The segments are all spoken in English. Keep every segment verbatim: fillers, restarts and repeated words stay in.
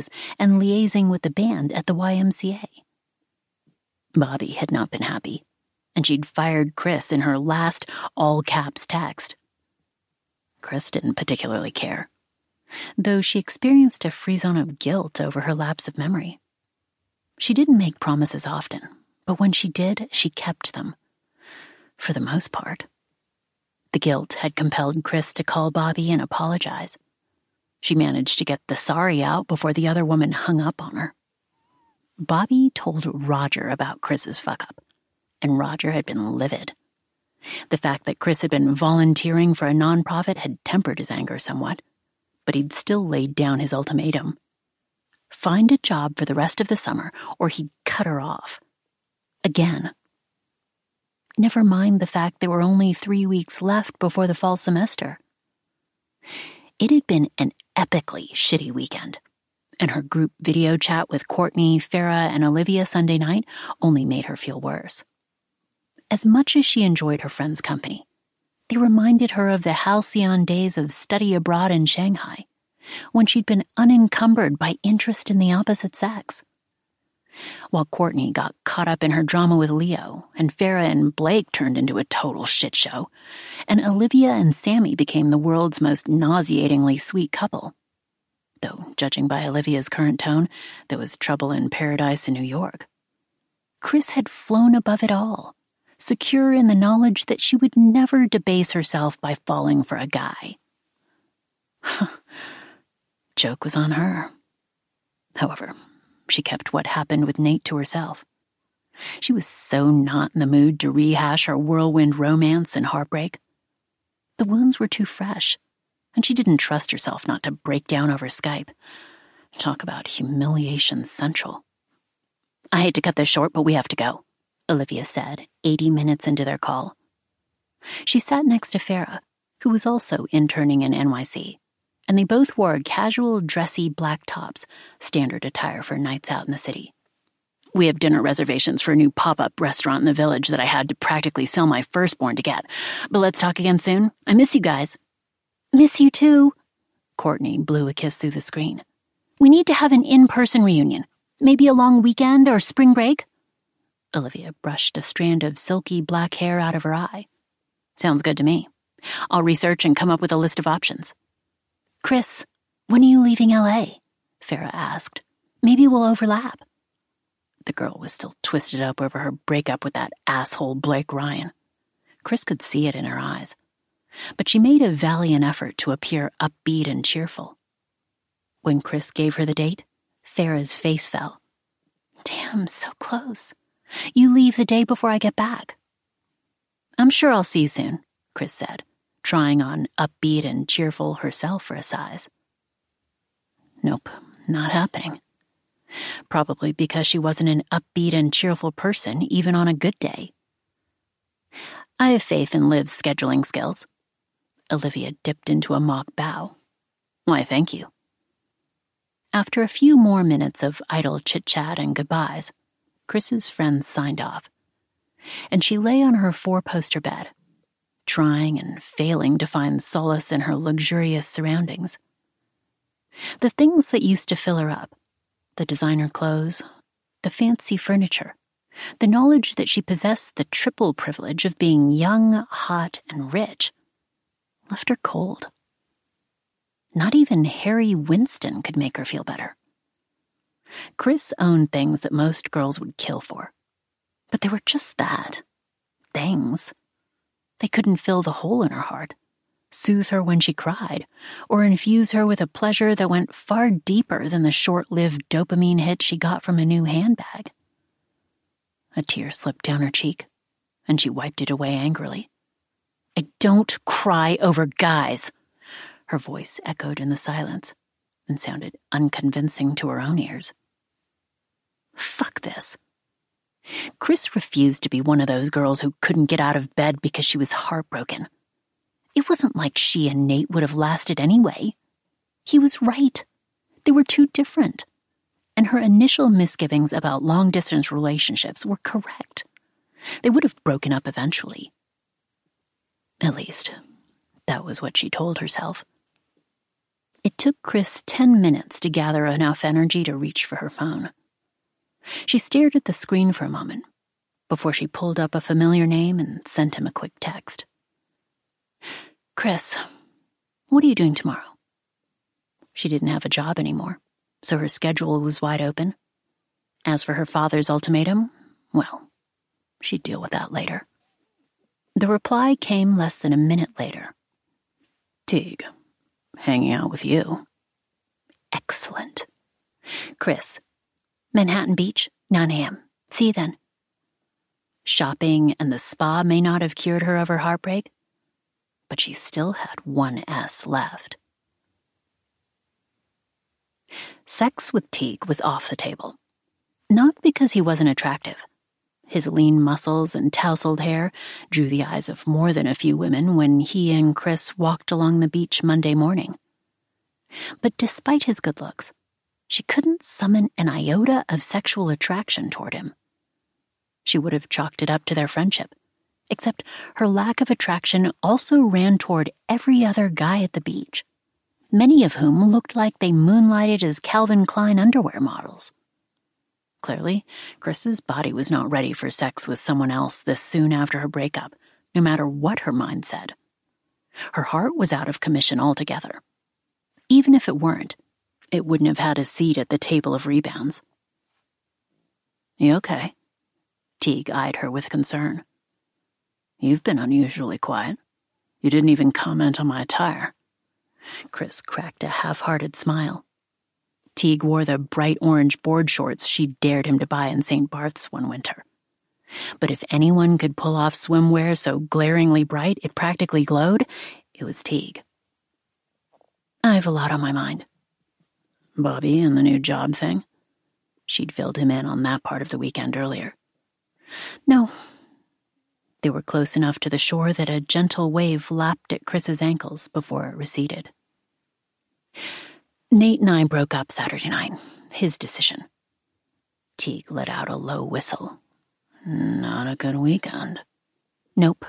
shows and liaising with the band at the Y M C A. Bobby had not been happy, and she'd fired Chris in her last all-caps text. Chris didn't particularly care, though she experienced a frisson of guilt over her lapse of memory. She didn't make promises often, but when she did, she kept them. For the most part. The guilt had compelled Chris to call Bobby and apologize. She managed to get the sorry out before the other woman hung up on her. Bobby told Roger about Chris's fuck-up, and Roger had been livid. The fact that Chris had been volunteering for a nonprofit had tempered his anger somewhat, but he'd still laid down his ultimatum. Find a job for the rest of the summer, or he'd cut her off. Again. Never mind the fact there were only three weeks left before the fall semester. It had been an epically shitty weekend, and her group video chat with Courtney, Farrah, and Olivia Sunday night only made her feel worse. As much as she enjoyed her friends' company, they reminded her of the halcyon days of study abroad in Shanghai, when she'd been unencumbered by interest in the opposite sex. While Courtney got caught up in her drama with Leo, and Farrah and Blake turned into a total shit show, and Olivia and Sammy became the world's most nauseatingly sweet couple. Though, judging by Olivia's current tone, there was trouble in paradise in New York. Chris had flown above it all, secure in the knowledge that she would never debase herself by falling for a guy. Joke was on her. However, she kept what happened with Nate to herself. She was so not in the mood to rehash her whirlwind romance and heartbreak. The wounds were too fresh, and she didn't trust herself not to break down over Skype. Talk about humiliation central. I hate to cut this short, but we have to go, Olivia said, eighty minutes into their call. She sat next to Farrah, who was also interning in N Y C, and they both wore casual, dressy black tops, standard attire for nights out in the city. We have dinner reservations for a new pop-up restaurant in the village that I had to practically sell my firstborn to get. But let's talk again soon. I miss you guys. Miss you too. Courtney blew a kiss through the screen. We need to have an in-person reunion. Maybe a long weekend or spring break? Olivia brushed a strand of silky black hair out of her eye. Sounds good to me. I'll research and come up with a list of options. Chris, when are you leaving L A? Farrah asked. Maybe we'll overlap. The girl was still twisted up over her breakup with that asshole Blake Ryan. Chris could see it in her eyes, but she made a valiant effort to appear upbeat and cheerful. When Chris gave her the date, Farrah's face fell. Damn, so close. You leave the day before I get back. I'm sure I'll see you soon, Chris said, trying on upbeat and cheerful herself for a size. Nope, not happening. Probably because she wasn't an upbeat and cheerful person even on a good day. I have faith in Liv's scheduling skills. Olivia dipped into a mock bow. Why, thank you. After a few more minutes of idle chit-chat and goodbyes, Chris's friends signed off, and she lay on her four-poster bed, trying and failing to find solace in her luxurious surroundings. The things that used to fill her up, the designer clothes, the fancy furniture, the knowledge that she possessed the triple privilege of being young, hot, and rich, left her cold. Not even Harry Winston could make her feel better. Chris owned things that most girls would kill for, but they were just that, things. They couldn't fill the hole in her heart, soothe her when she cried, or infuse her with a pleasure that went far deeper than the short-lived dopamine hit she got from a new handbag. A tear slipped down her cheek, and she wiped it away angrily. I don't cry over guys. Her voice echoed in the silence and sounded unconvincing to her own ears. Fuck this. Chris refused to be one of those girls who couldn't get out of bed because she was heartbroken. It wasn't like she and Nate would have lasted anyway. He was right. They were too different. And her initial misgivings about long-distance relationships were correct. They would have broken up eventually. At least, that was what she told herself. It took Chris ten minutes to gather enough energy to reach for her phone. She stared at the screen for a moment before she pulled up a familiar name and sent him a quick text. Chris, what are you doing tomorrow? She didn't have a job anymore, so her schedule was wide open. As for her father's ultimatum, well, she'd deal with that later. The reply came less than a minute later. Teague, hanging out with you. Excellent. Chris, Manhattan Beach, nine a.m. See you then. Shopping and the spa may not have cured her of her heartbreak, but she still had one S left. Sex with Teague was off the table. Not because he wasn't attractive. His lean muscles and tousled hair drew the eyes of more than a few women when he and Chris walked along the beach Monday morning. But despite his good looks, she couldn't summon an iota of sexual attraction toward him. She would have chalked it up to their friendship, except her lack of attraction also ran toward every other guy at the beach, many of whom looked like they moonlighted as Calvin Klein underwear models. Clearly, Chris's body was not ready for sex with someone else this soon after her breakup, no matter what her mind said. Her heart was out of commission altogether. Even if it weren't, it wouldn't have had a seat at the table of rebounds. You okay? Teague eyed her with concern. You've been unusually quiet. You didn't even comment on my attire. Chris cracked a half-hearted smile. Teague wore the bright orange board shorts she dared him to buy in Saint Barth's one winter. But if anyone could pull off swimwear so glaringly bright it practically glowed, it was Teague. I have a lot on my mind. Bobby and the new job thing? She'd filled him in on that part of the weekend earlier. No. They were close enough to the shore that a gentle wave lapped at Chris's ankles before it receded. Nate and I broke up Saturday night. His decision. Teague let out a low whistle. Not a good weekend. Nope.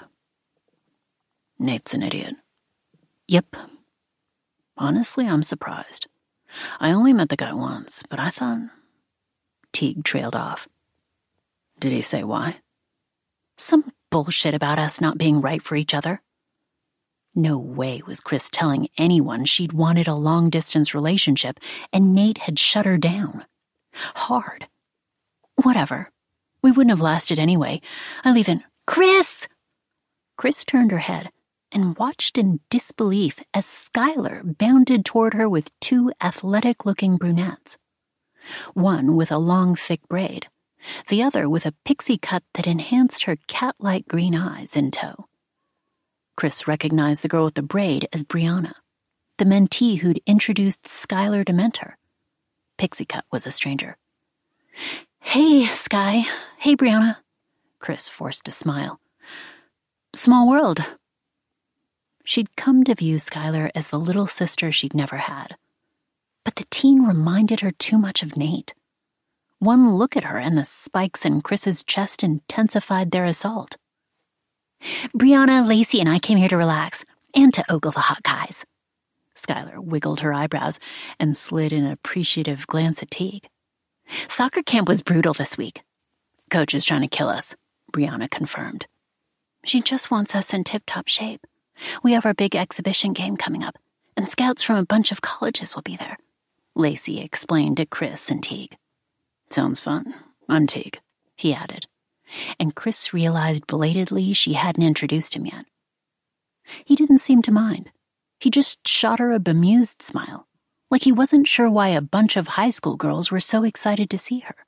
Nate's an idiot. Yep. Honestly, I'm surprised. I only met the guy once, but I thought... Teague trailed off. Did he say why? Some bullshit about us not being right for each other. No way was Chris telling anyone she'd wanted a long-distance relationship, and Nate had shut her down. Hard. Whatever. We wouldn't have lasted anyway. I'll even... Chris! Chris turned her head and watched in disbelief as Skylar bounded toward her with two athletic-looking brunettes. One with a long, thick braid, the other with a pixie cut that enhanced her cat-like green eyes in tow. Chris recognized the girl with the braid as Brianna, the mentee who'd introduced Skylar to Mentor. Pixie cut was a stranger. Hey, Sky. Hey, Brianna. Chris forced a smile. Small world. She'd come to view Skylar as the little sister she'd never had. But the teen reminded her too much of Nate. One look at her and the spikes in Chris's chest intensified their assault. Brianna, Lacey, and I came here to relax, and to ogle the hot guys. Skylar wiggled her eyebrows and slid an appreciative glance at Teague. Soccer camp was brutal this week. Coach is trying to kill us, Brianna confirmed. She just wants us in tip-top shape. We have our big exhibition game coming up, and scouts from a bunch of colleges will be there, Lacey explained to Chris and Teague. Sounds fun. I'm Teague, he added, and Chris realized belatedly she hadn't introduced him yet. He didn't seem to mind. He just shot her a bemused smile, like he wasn't sure why a bunch of high school girls were so excited to see her.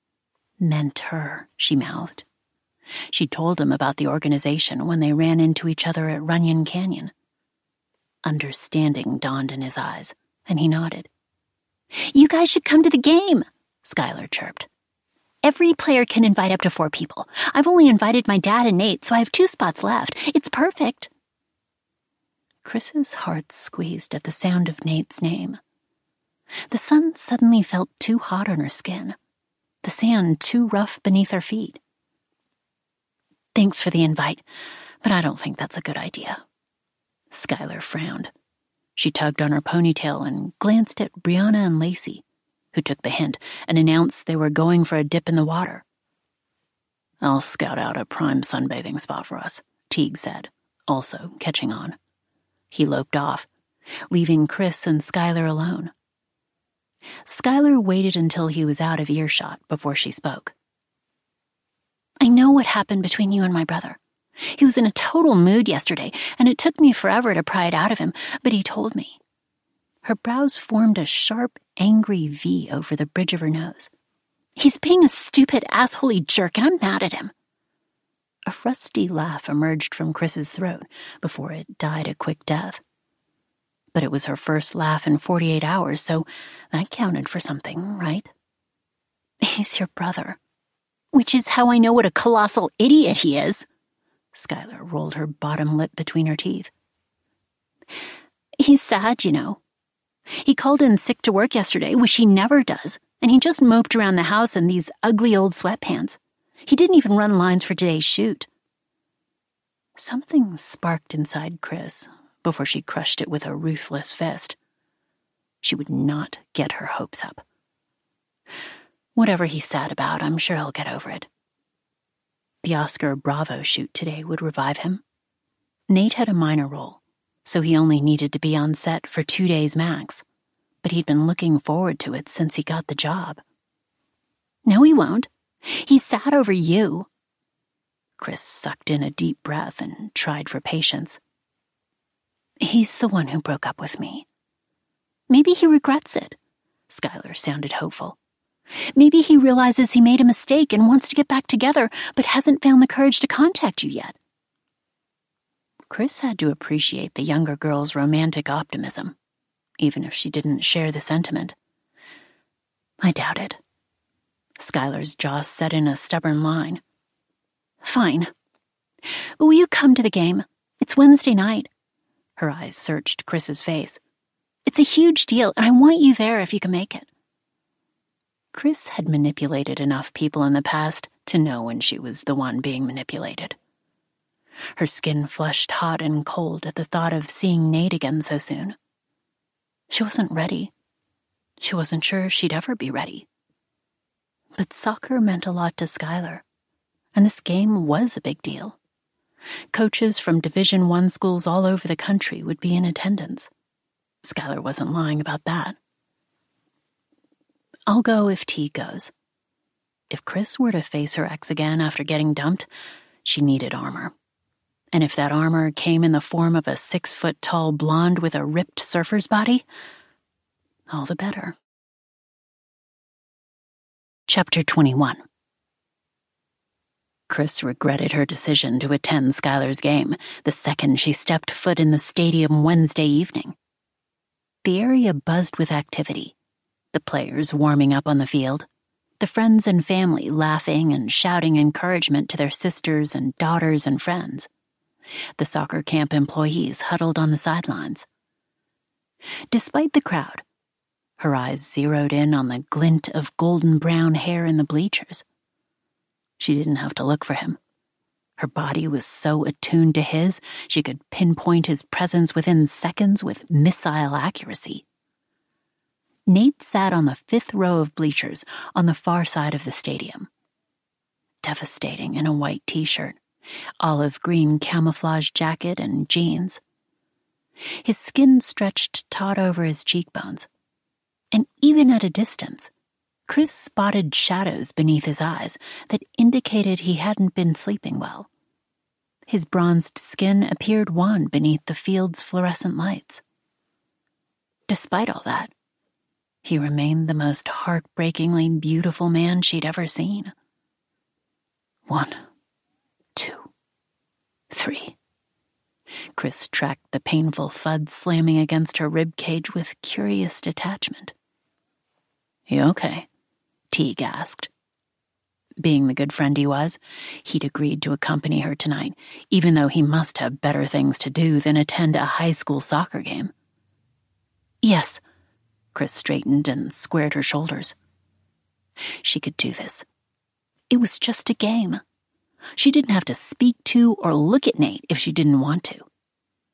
Mentor, she mouthed. She told him about the organization when they ran into each other at Runyon Canyon. Understanding dawned in his eyes, and he nodded. You guys should come to the game, Skylar chirped. Every player can invite up to four people. I've only invited my dad and Nate, so I have two spots left. It's perfect. Chris's heart squeezed at the sound of Nate's name. The sun suddenly felt too hot on her skin, the sand too rough beneath her feet. Thanks for the invite, but I don't think that's a good idea. Skylar frowned. She tugged on her ponytail and glanced at Brianna and Lacey, who took the hint and announced they were going for a dip in the water. "I'll scout out a prime sunbathing spot for us," Teague said, also catching on. He loped off, leaving Chris and Skylar alone. Skylar waited until he was out of earshot before she spoke. "I know what happened between you and my brother. He was in a total mood yesterday, and it took me forever to pry it out of him, but he told me." Her brows formed a sharp, angry V over the bridge of her nose. "He's being a stupid, assholey jerk, and I'm mad at him." A rusty laugh emerged from Chris's throat before it died a quick death. But it was her first laugh in forty-eight hours, so that counted for something, right? "He's your brother." "Which is how I know what a colossal idiot he is." Skylar rolled her bottom lip between her teeth. "He's sad, you know. He called in sick to work yesterday, which he never does, and he just moped around the house in these ugly old sweatpants. He didn't even run lines for today's shoot." Something sparked inside Chris before she crushed it with a ruthless fist. She would not get her hopes up. Whatever he's sad about, I'm sure he'll get over it. The Oscar Bravo shoot today would revive him. Nate had a minor role, so he only needed to be on set for two days max, but he'd been looking forward to it since he got the job. "No, he won't. He's sad over you." Chris sucked in a deep breath and tried for patience. "He's the one who broke up with me." "Maybe he regrets it." Skylar sounded hopeful. "Maybe he realizes he made a mistake and wants to get back together, but hasn't found the courage to contact you yet." Chris had to appreciate the younger girl's romantic optimism, even if she didn't share the sentiment. "I doubt it." Skylar's jaw set in a stubborn line. "Fine. But will you come to the game? It's Wednesday night." Her eyes searched Chris's face. "It's a huge deal, and I want you there if you can make it." Chris had manipulated enough people in the past to know when she was the one being manipulated. Her skin flushed hot and cold at the thought of seeing Nate again so soon. She wasn't ready. She wasn't sure she'd ever be ready. But soccer meant a lot to Skylar, and this game was a big deal. Coaches from Division One schools all over the country would be in attendance. Skylar wasn't lying about that. "I'll go if T goes." If Chris were to face her ex again after getting dumped, she needed armor. And if that armor came in the form of a six-foot-tall blonde with a ripped surfer's body, all the better. Chapter twenty-one. Chris regretted her decision to attend Skylar's game the second she stepped foot in the stadium Wednesday evening. The area buzzed with activity, the players warming up on the field, the friends and family laughing and shouting encouragement to their sisters and daughters and friends, the soccer camp employees huddled on the sidelines. Despite the crowd, her eyes zeroed in on the glint of golden brown hair in the bleachers. She didn't have to look for him. Her body was so attuned to his, she could pinpoint his presence within seconds with missile accuracy. Nate sat on the fifth row of bleachers on the far side of the stadium. Devastating in a white t-shirt, olive green camouflage jacket, and jeans. His skin stretched taut over his cheekbones, and even at a distance, Chris spotted shadows beneath his eyes that indicated he hadn't been sleeping well. His bronzed skin appeared wan beneath the field's fluorescent lights. Despite all that, he remained the most heartbreakingly beautiful man she'd ever seen. One, two, three. Chris tracked the painful thud slamming against her rib cage with curious detachment. "You okay?" Teague asked. Being the good friend he was, he'd agreed to accompany her tonight, even though he must have better things to do than attend a high school soccer game. "Yes." Chris straightened and squared her shoulders. She could do this. It was just a game. She didn't have to speak to or look at Nate if she didn't want to.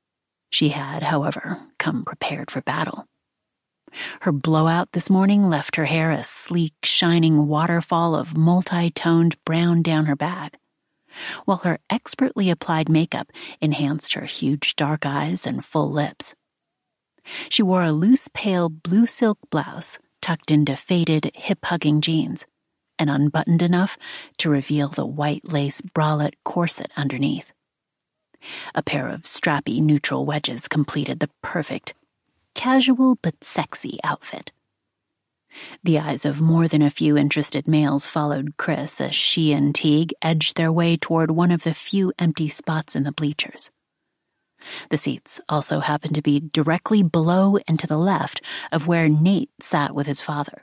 She had, however, come prepared for battle. Her blowout this morning left her hair a sleek, shining waterfall of multi-toned brown down her back, while her expertly applied makeup enhanced her huge dark eyes and full lips. She wore a loose, pale blue silk blouse tucked into faded, hip-hugging jeans, and unbuttoned enough to reveal the white lace bralette corset underneath. A pair of strappy neutral wedges completed the perfect, casual but sexy outfit. The eyes of more than a few interested males followed Chris as she and Teague edged their way toward one of the few empty spots in the bleachers. The seats also happened to be directly below and to the left of where Nate sat with his father.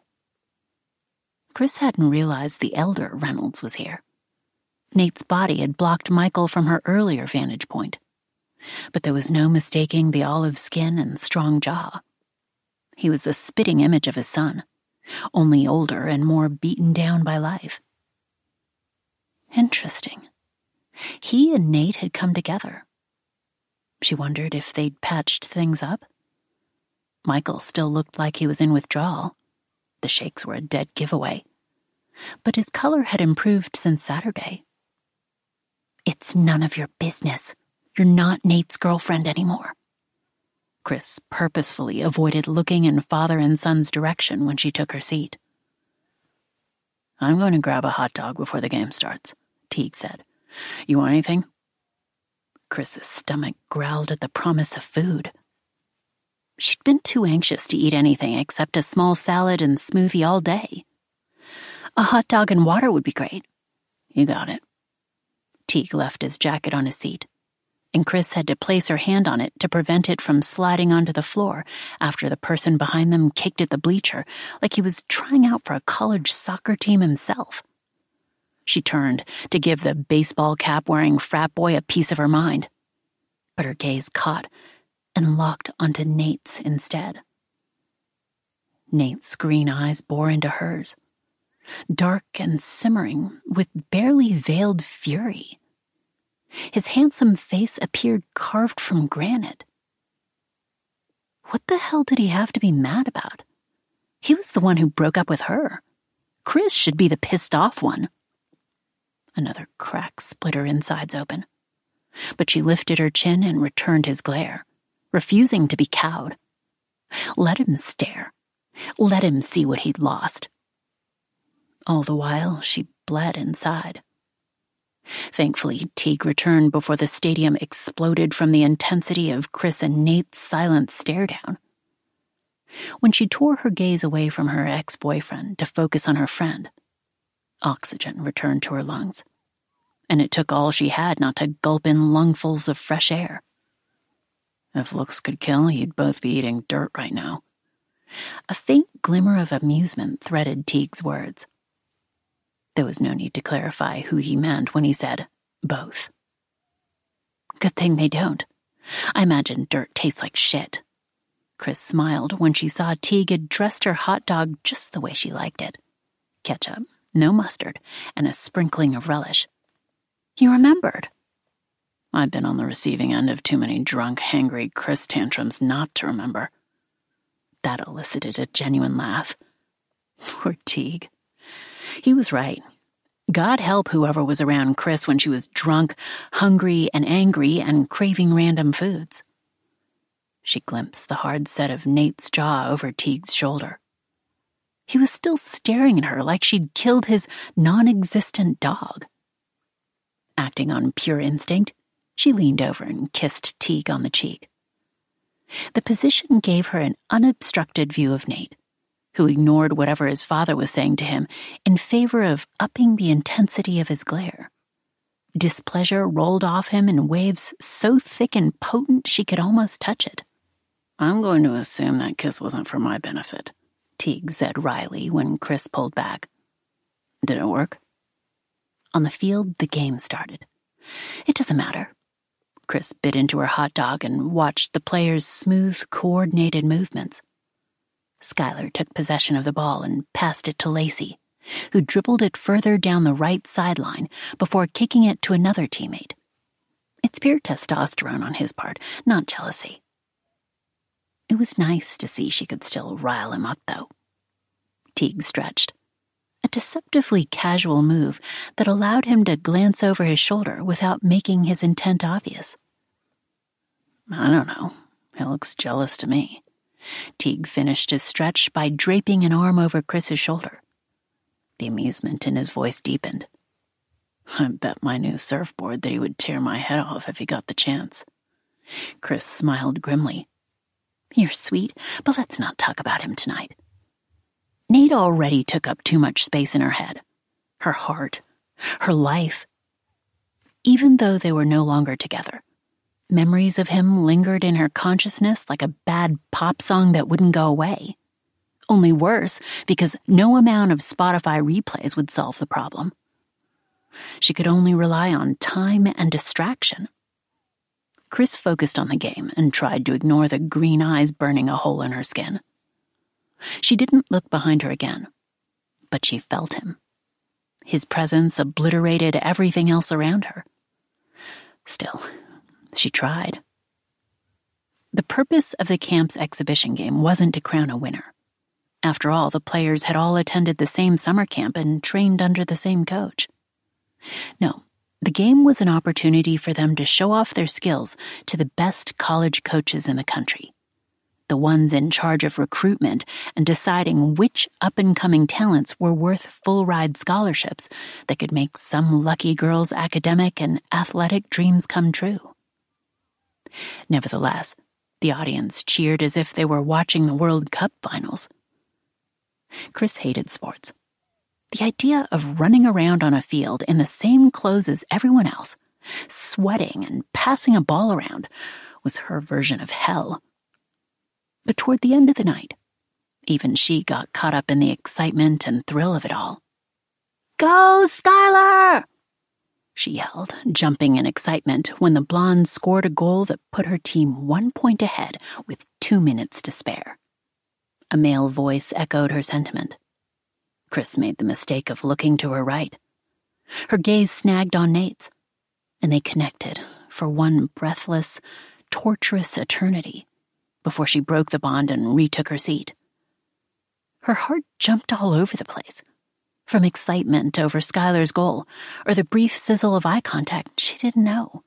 Chris hadn't realized the elder Reynolds was here. Nate's body had blocked Michael from her earlier vantage point, but there was no mistaking the olive skin and strong jaw. He was the spitting image of his son, only older and more beaten down by life. Interesting. He and Nate had come together. She wondered if they'd patched things up. Michael still looked like he was in withdrawal. The shakes were a dead giveaway. But his color had improved since Saturday. "It's none of your business. You're not Nate's girlfriend anymore." Chris purposefully avoided looking in father and son's direction when she took her seat. "I'm going to grab a hot dog before the game starts," Teague said. "You want anything?" Chris's stomach growled at the promise of food. She'd been too anxious to eat anything except a small salad and smoothie all day. "A hot dog and water would be great." "You got it." Teague left his jacket on his seat, and Chris had to place her hand on it to prevent it from sliding onto the floor after the person behind them kicked at the bleacher like he was trying out for a college soccer team himself. She turned to give the baseball cap-wearing frat boy a piece of her mind, but her gaze caught and locked onto Nate's instead. Nate's green eyes bore into hers, dark and simmering with barely veiled fury. His handsome face appeared carved from granite. What the hell did he have to be mad about? He was the one who broke up with her. Chris should be the pissed-off one. Another crack split her insides open, but she lifted her chin and returned his glare, refusing to be cowed. Let him stare. Let him see what he'd lost. All the while, she bled inside. Thankfully, Teague returned before the stadium exploded from the intensity of Chris and Nate's silent stare-down. When she tore her gaze away from her ex-boyfriend to focus on her friend, oxygen returned to her lungs, and it took all she had not to gulp in lungfuls of fresh air. "If looks could kill, you'd both be eating dirt right now." A faint glimmer of amusement threaded Teague's words. There was no need to clarify who he meant when he said, "both." "Good thing they don't. I imagine dirt tastes like shit." Chris smiled when she saw Teague had dressed her hot dog just the way she liked it. Ketchup, no mustard, and a sprinkling of relish. "You remembered." "I've been on the receiving end of too many drunk, hangry Chris tantrums not to remember." That elicited a genuine laugh. Poor Teague. He was right. God help whoever was around Chris when she was drunk, hungry, and angry, and craving random foods. She glimpsed the hard set of Nate's jaw over Teague's shoulder. He was still staring at her like she'd killed his non-existent dog. Acting on pure instinct, she leaned over and kissed Teague on the cheek. The position gave her an unobstructed view of Nate, who ignored whatever his father was saying to him in favor of upping the intensity of his glare. Displeasure rolled off him in waves so thick and potent she could almost touch it. "I'm going to assume that kiss wasn't for my benefit," Teague said wryly when Chris pulled back. "Did it work?" On the field, the game started. "It doesn't matter." Chris bit into her hot dog and watched the players' smooth, coordinated movements. Skylar took possession of the ball and passed it to Lacey, who dribbled it further down the right sideline before kicking it to another teammate. It It's pure testosterone on his part, not jealousy. It was nice to see she could still rile him up, though. Teague stretched. A deceptively casual move that allowed him to glance over his shoulder without making his intent obvious. I don't know. He looks jealous to me. Teague finished his stretch by draping an arm over Chris's shoulder. The amusement in his voice deepened. I bet my new surfboard that he would tear my head off if he got the chance. Chris smiled grimly. You're sweet, but let's not talk about him tonight. Nate already took up too much space in her head, her heart, her life. Even though they were no longer together, memories of him lingered in her consciousness like a bad pop song that wouldn't go away. Only worse, because no amount of Spotify replays would solve the problem. She could only rely on time and distraction. Chris focused on the game and tried to ignore the green eyes burning a hole in her skin. She didn't look behind her again, but she felt him. His presence obliterated everything else around her. Still, she tried. The purpose of the camp's exhibition game wasn't to crown a winner. After all, the players had all attended the same summer camp and trained under the same coach. No, the game was an opportunity for them to show off their skills to the best college coaches in the country, the ones in charge of recruitment and deciding which up-and-coming talents were worth full-ride scholarships that could make some lucky girl's academic and athletic dreams come true. Nevertheless, the audience cheered as if they were watching the World Cup finals. Chris hated sports. The idea of running around on a field in the same clothes as everyone else, sweating and passing a ball around, was her version of hell. But toward the end of the night, even she got caught up in the excitement and thrill of it all. Go, Skylar! She yelled, jumping in excitement when the blonde scored a goal that put her team one point ahead with two minutes to spare. A male voice echoed her sentiment. Chris made the mistake of looking to her right. Her gaze snagged on Nate's, and they connected for one breathless, torturous eternity before she broke the bond and retook her seat. Her heart jumped all over the place, from excitement over Skylar's goal or the brief sizzle of eye contact she didn't know.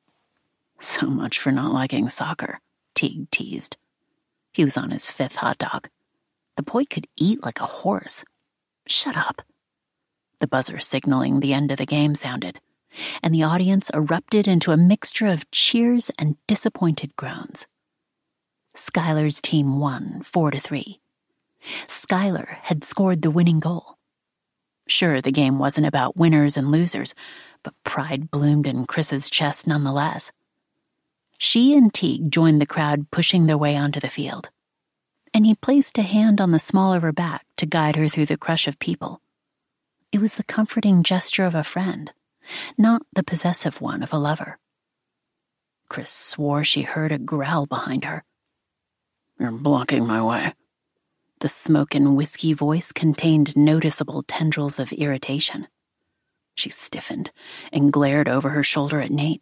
So much for not liking soccer, Teague teased. He was on his fifth hot dog. The boy could eat like a horse. Shut up. The buzzer signaling the end of the game sounded, and the audience erupted into a mixture of cheers and disappointed groans. Skylar's team won four to three. Skylar had scored the winning goal. Sure, the game wasn't about winners and losers, but pride bloomed in Chris's chest nonetheless. She and Teague joined the crowd pushing their way onto the field, and he placed a hand on the small of her back to guide her through the crush of people. It was the comforting gesture of a friend, not the possessive one of a lover. Chris swore she heard a growl behind her. You're blocking my way. The smoke and whiskey voice contained noticeable tendrils of irritation. She stiffened and glared over her shoulder at Nate.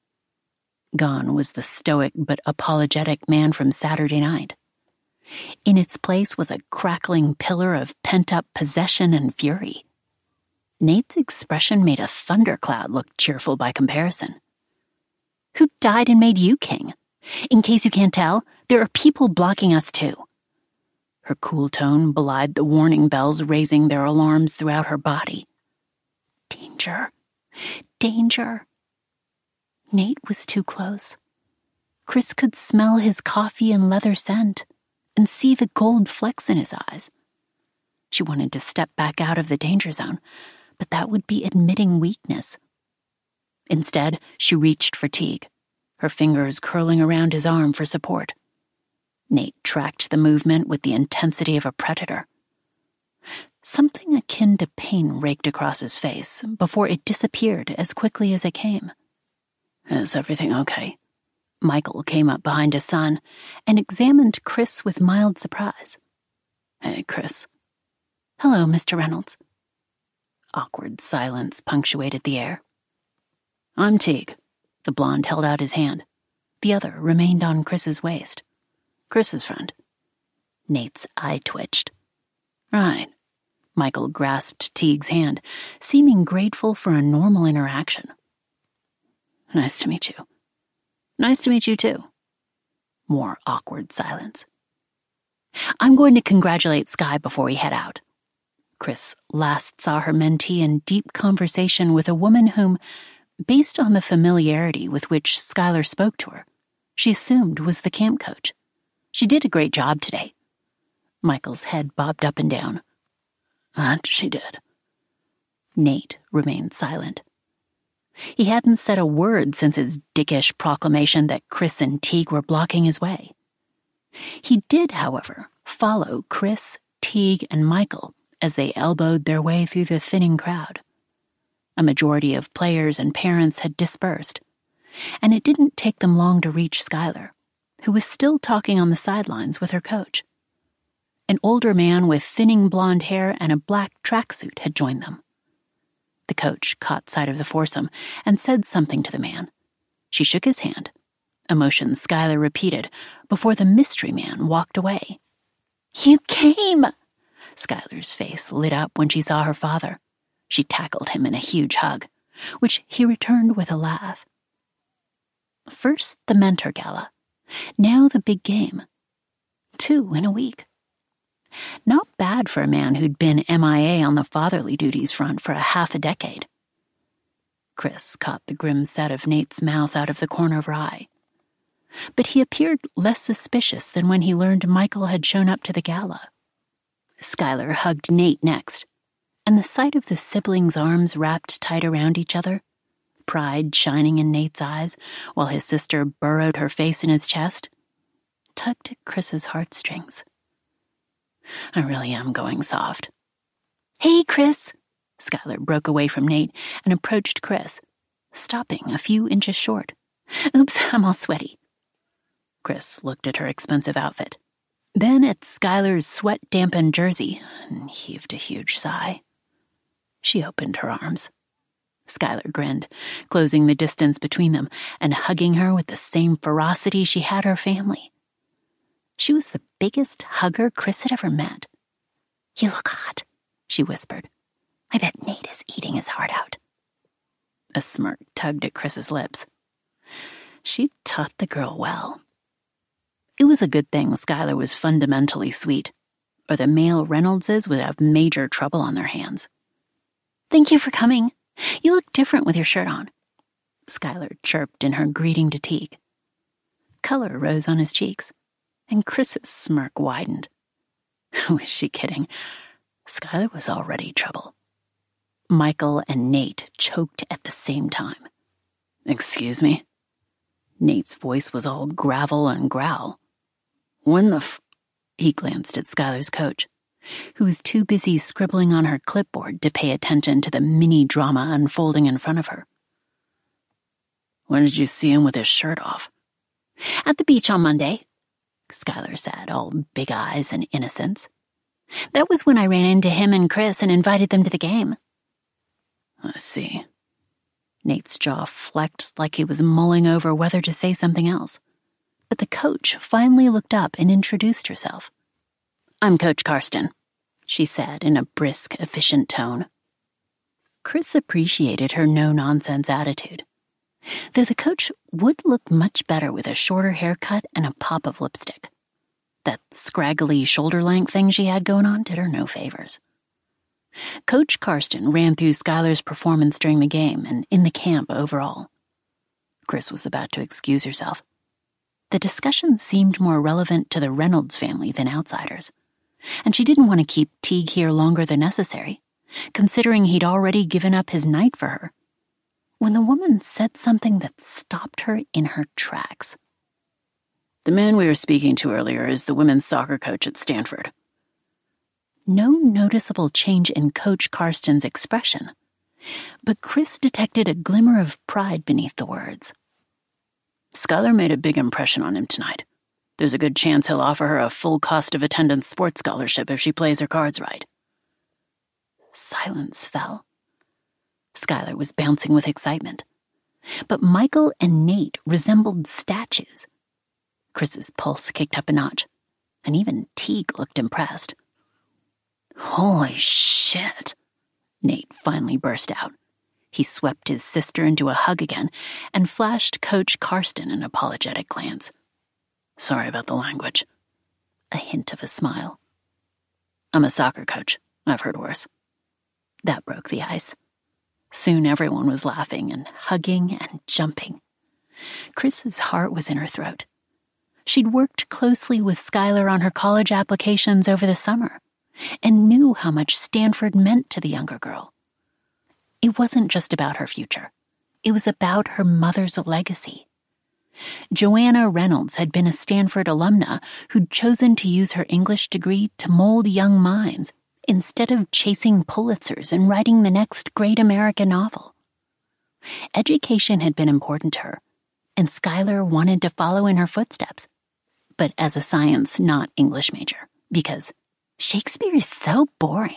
Gone was the stoic but apologetic man from Saturday night. In its place was a crackling pillar of pent-up possession and fury. Nate's expression made a thundercloud look cheerful by comparison. Who died and made you king? In case you can't tell, there are people blocking us too. Her cool tone belied the warning bells raising their alarms throughout her body. Danger. Danger. Nate was too close. Chris could smell his coffee and leather scent and see the gold flecks in his eyes. She wanted to step back out of the danger zone, but that would be admitting weakness. Instead, she reached for Teague, her fingers curling around his arm for support. Nate tracked the movement with the intensity of a predator. Something akin to pain raked across his face before it disappeared as quickly as it came. Is everything okay? Michael came up behind his son and examined Chris with mild surprise. Hey, Chris. Hello, Mister Reynolds. Awkward silence punctuated the air. I'm Teague. The blonde held out his hand. The other remained on Chris's waist. Chris's friend. Nate's eye twitched. Right. Michael grasped Teague's hand, seeming grateful for a normal interaction. Nice to meet you. Nice to meet you, too. More awkward silence. I'm going to congratulate Skye before we head out. Chris last saw her mentee in deep conversation with a woman whom, based on the familiarity with which Skylar spoke to her, she assumed was the camp coach. She did a great job today. Michael's head bobbed up and down. That she did. Nate remained silent. He hadn't said a word since his dickish proclamation that Chris and Teague were blocking his way. He did, however, follow Chris, Teague, and Michael as they elbowed their way through the thinning crowd. A majority of players and parents had dispersed, and it didn't take them long to reach Skylar, who was still talking on the sidelines with her coach. An older man with thinning blonde hair and a black tracksuit had joined them. The coach caught sight of the foursome and said something to the man. She shook his hand, a motion Skylar repeated before the mystery man walked away. You came! Skylar's face lit up when she saw her father. She tackled him in a huge hug, which he returned with a laugh. First the mentor gala, now the big game. Two in a week. Not bad for a man who'd been M I A on the fatherly duties front for a half a decade. Chris caught the grim set of Nate's mouth out of the corner of her eye. But he appeared less suspicious than when he learned Michael had shown up to the gala. Skylar hugged Nate next, and the sight of the siblings' arms wrapped tight around each other, pride shining in Nate's eyes while his sister burrowed her face in his chest, tugged at Chris's heartstrings. I really am going soft. Hey, Chris! Skylar broke away from Nate and approached Chris, stopping a few inches short. Oops, I'm all sweaty. Chris looked at her expensive outfit, then at Skylar's sweat-dampened jersey, and heaved a huge sigh. She opened her arms. Skylar grinned, closing the distance between them and hugging her with the same ferocity she had her family. She was the biggest hugger Chris had ever met. You look hot, she whispered. I bet Nate is eating his heart out. A smirk tugged at Chris's lips. She'd taught the girl well. It was a good thing Skylar was fundamentally sweet, or the male Reynoldses would have major trouble on their hands. Thank you for coming. You look different with your shirt on. Skylar chirped in her greeting to Teague. Color rose on his cheeks, and Chris's smirk widened. Was she kidding? Skylar was already trouble. Michael and Nate choked at the same time. Excuse me? Nate's voice was all gravel and growl. When the f... He glanced at Skylar's coach, who was too busy scribbling on her clipboard to pay attention to the mini-drama unfolding in front of her. When did you see him with his shirt off? At the beach on Monday, Skylar said, all big eyes and innocence. That was when I ran into him and Chris and invited them to the game. I see. Nate's jaw flexed like he was mulling over whether to say something else. But the coach finally looked up and introduced herself. I'm Coach Karsten, she said in a brisk, efficient tone. Chris appreciated her no-nonsense attitude, though the coach would look much better with a shorter haircut and a pop of lipstick. That scraggly shoulder-length thing she had going on did her no favors. Coach Karsten ran through Skylar's performance during the game and in the camp overall. Chris was about to excuse herself. The discussion seemed more relevant to the Reynolds family than outsiders, and she didn't want to keep Teague here longer than necessary, considering he'd already given up his night for her, when the woman said something that stopped her in her tracks. The man we were speaking to earlier is the women's soccer coach at Stanford. No noticeable change in Coach Karsten's expression, but Chris detected a glimmer of pride beneath the words. Skylar made a big impression on him tonight. There's a good chance he'll offer her a full cost of attendance sports scholarship if she plays her cards right. Silence fell. Skylar was bouncing with excitement. But Michael and Nate resembled statues. Chris's pulse kicked up a notch, and even Teague looked impressed. "Holy shit," Nate finally burst out. He swept his sister into a hug again and flashed Coach Karsten an apologetic glance. "Sorry about the language." A hint of a smile. "I'm a soccer coach. I've heard worse." That broke the ice. Soon everyone was laughing and hugging and jumping. Chris's heart was in her throat. She'd worked closely with Skylar on her college applications over the summer and knew how much Stanford meant to the younger girl. It wasn't just about her future. It was about her mother's legacy. Joanna Reynolds had been a Stanford alumna who'd chosen to use her English degree to mold young minds instead of chasing Pulitzers and writing the next great American novel. Education had been important to her, and Skylar wanted to follow in her footsteps, but as a science, not English major, because Shakespeare is so boring.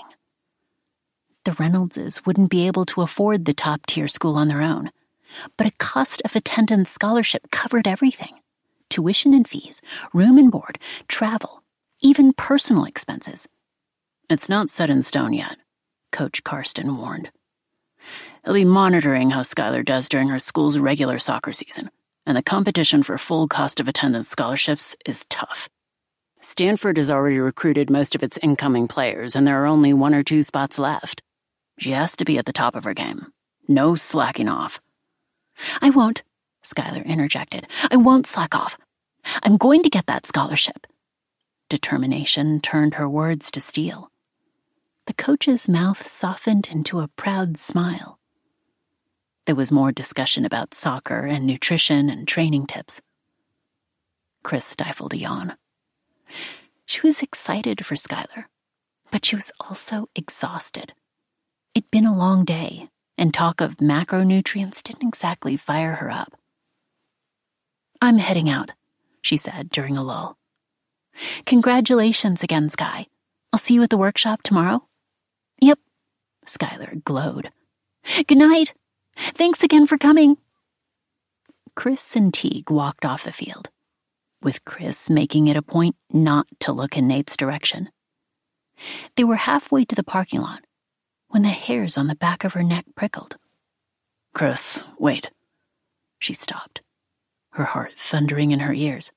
The Reynoldses wouldn't be able to afford the top-tier school on their own, but a cost-of-attendance scholarship covered everything: tuition and fees, room and board, travel, even personal expenses. "It's not set in stone yet," Coach Karsten warned. "He'll be monitoring how Skylar does during her school's regular soccer season, and the competition for full cost-of-attendance scholarships is tough. Stanford has already recruited most of its incoming players, and there are only one or two spots left. She has to be at the top of her game. No slacking off." "I won't," Skylar interjected. "I won't slack off. I'm going to get that scholarship." Determination turned her words to steel. The coach's mouth softened into a proud smile. There was more discussion about soccer and nutrition and training tips. Chris stifled a yawn. She was excited for Skylar, but she was also exhausted. It'd been a long day, and talk of macronutrients didn't exactly fire her up. "I'm heading out," she said during a lull. "Congratulations again, Sky. I'll see you at the workshop tomorrow." "Yep," Skylar glowed. "Good night. Thanks again for coming." Chris and Teague walked off the field, with Chris making it a point not to look in Nate's direction. They were halfway to the parking lot when the hairs on the back of her neck prickled. "Chris, wait." She stopped, her heart thundering in her ears.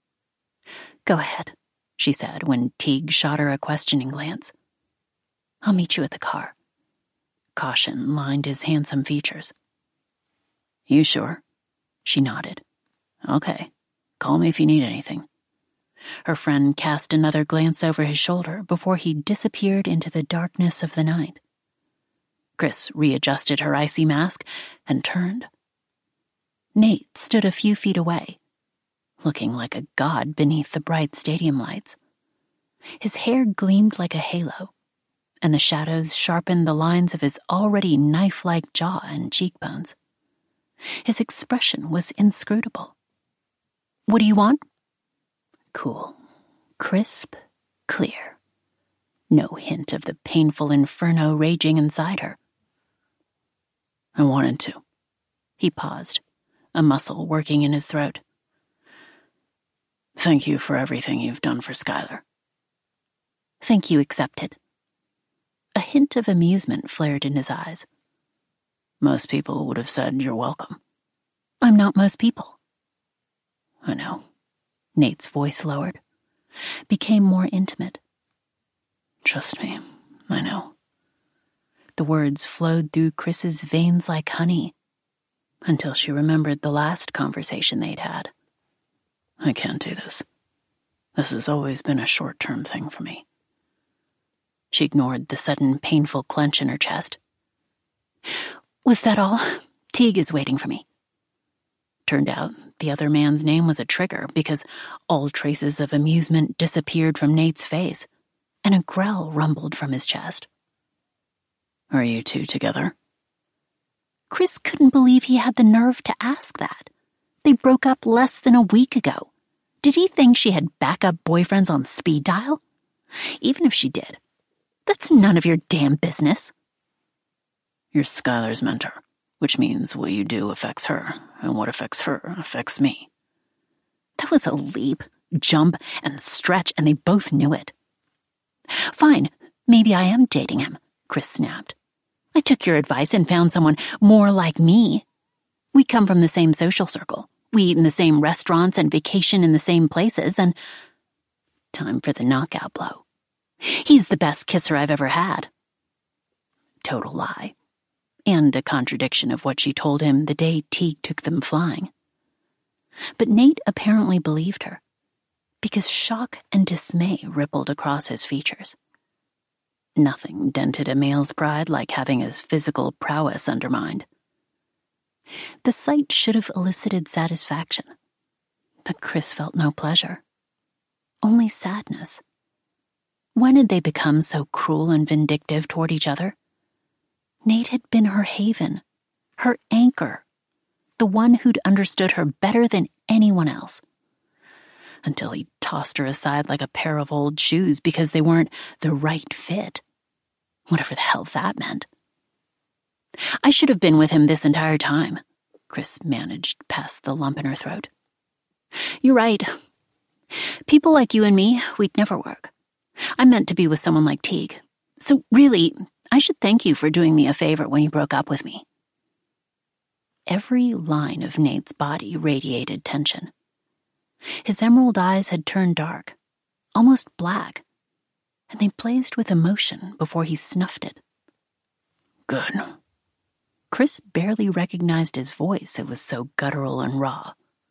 "Go ahead," she said when Teague shot her a questioning glance. "I'll meet you at the car." Caution lined his handsome features. "You sure?" She nodded. "Okay, call me if you need anything." Her friend cast another glance over his shoulder before he disappeared into the darkness of the night. Chris readjusted her icy mask and turned. Nate stood a few feet away, looking like a god beneath the bright stadium lights. His hair gleamed like a halo, and the shadows sharpened the lines of his already knife-like jaw and cheekbones. His expression was inscrutable. "What do you want?" Cool, crisp, clear. No hint of the painful inferno raging inside her. "I wanted to." He paused, a muscle working in his throat. "Thank you for everything you've done for Skylar." "Thank you accepted." A hint of amusement flared in his eyes. "Most people would have said you're welcome." "I'm not most people." "I know." Nate's voice lowered, became more intimate. "Trust me, I know." The words flowed through Chris's veins like honey, until she remembered the last conversation they'd had. "I can't do this. This has always been a short-term thing for me." She ignored the sudden painful clench in her chest. "Was that all? Teague is waiting for me." Turned out the other man's name was a trigger because all traces of amusement disappeared from Nate's face, and a growl rumbled from his chest. "Are you two together?" Chris couldn't believe he had the nerve to ask that. They broke up less than a week ago. Did he think she had backup boyfriends on speed dial? Even if she did, that's none of your damn business. "You're Skylar's mentor," which means what you do affects her, and what affects her affects me. That was a leap, jump, and stretch, and they both knew it. Fine, maybe I am dating him, Chris snapped. I took your advice and found someone more like me. We come from the same social circle. We eat in the same restaurants and vacation in the same places, and time for the knockout blow. He's the best kisser I've ever had. Total lie. And a contradiction of what she told him the day Teague took them flying. But Nate apparently believed her, because shock and dismay rippled across his features. Nothing dented a male's pride like having his physical prowess undermined. The sight should have elicited satisfaction, but Chris felt no pleasure, only sadness. When had they become so cruel and vindictive toward each other? Nate had been her haven, her anchor, the one who'd understood her better than anyone else. Until he tossed her aside like a pair of old shoes because they weren't the right fit. Whatever the hell that meant. I should have been with him this entire time, Chris managed past the lump in her throat. You're right. People like you and me, we'd never work. I'm meant to be with someone like Teague. So really, I should thank you for doing me a favor when you broke up with me. Every line of Nate's body radiated tension. His emerald eyes had turned dark, almost black, and they blazed with emotion before he snuffed it. Good. Chris barely recognized his voice, it was so guttural and raw.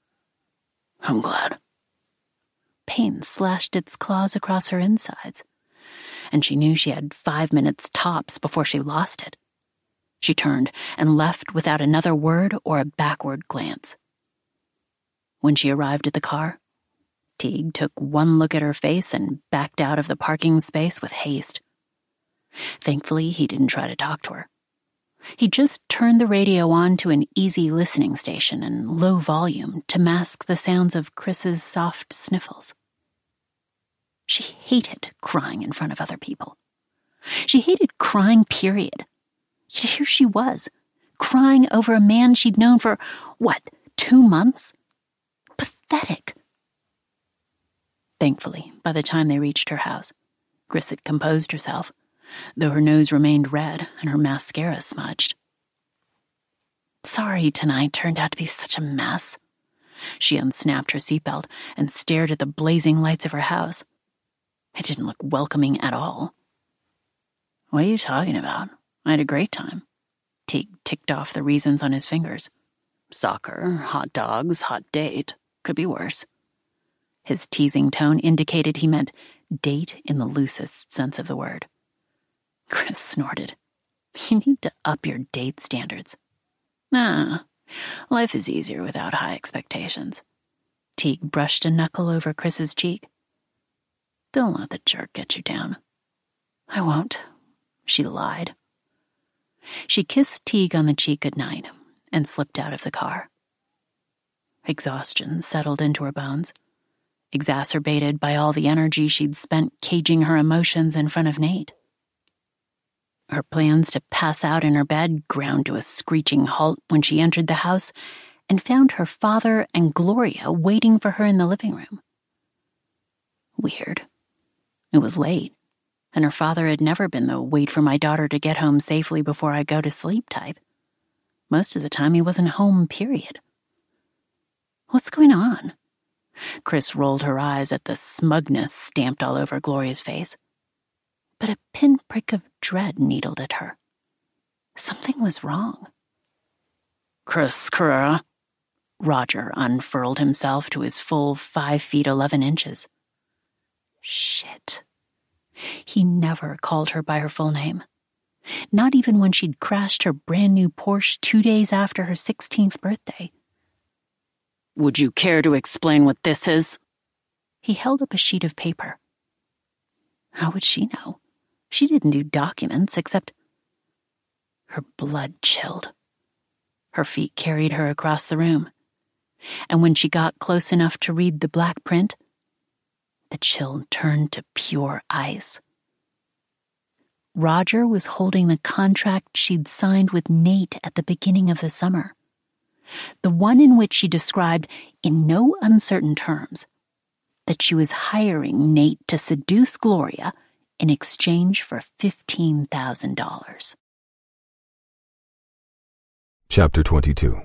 I'm glad. Pain slashed its claws across her insides, and she knew she had five minutes tops before she lost it. She turned and left without another word or a backward glance. When she arrived at the car, Teague took one look at her face and backed out of the parking space with haste. Thankfully, he didn't try to talk to her. He just turned the radio on to an easy listening station and low volume to mask the sounds of Chris's soft sniffles. She hated crying in front of other people. She hated crying, period. Yet here she was, crying over a man she'd known for, what, two months? Pathetic. Thankfully, by the time they reached her house, Chris had composed herself, though her nose remained red and her mascara smudged. Sorry tonight turned out to be such a mess. She unsnapped her seatbelt and stared at the blazing lights of her house. It didn't look welcoming at all. What are you talking about? I had a great time. Teague ticked off the reasons on his fingers. Soccer, hot dogs, hot date. Could be worse. His teasing tone indicated he meant date in the loosest sense of the word. Chris snorted. You need to up your date standards. Nah, life is easier without high expectations. Teague brushed a knuckle over Chris's cheek. Don't let the jerk get you down. I won't, she lied. She kissed Teague on the cheek goodnight and slipped out of the car. Exhaustion settled into her bones, exacerbated by all the energy she'd spent caging her emotions in front of Nate. Her plans to pass out in her bed ground to a screeching halt when she entered the house and found her father and Gloria waiting for her in the living room. Weird. It was late, and her father had never been the wait for my daughter to get home safely before I go to sleep type. Most of the time he wasn't home, period. What's going on? Chris rolled her eyes at the smugness stamped all over Gloria's face. But a pinprick of dread needled at her. Something was wrong. Chris Carrera. Roger unfurled himself to his full five feet eleven inches. Shit. He never called her by her full name. Not even when she'd crashed her brand new Porsche two days after her sixteenth birthday. Would you care to explain what this is? He held up a sheet of paper. How would she know? She didn't do documents except... Her blood chilled. Her feet carried her across the room. And when she got close enough to read the black print, the chill turned to pure ice. Roger was holding the contract she'd signed with Nate at the beginning of the summer. The one in which she described, in no uncertain terms, that she was hiring Nate to seduce Gloria in exchange for fifteen thousand dollars. Chapter twenty-two.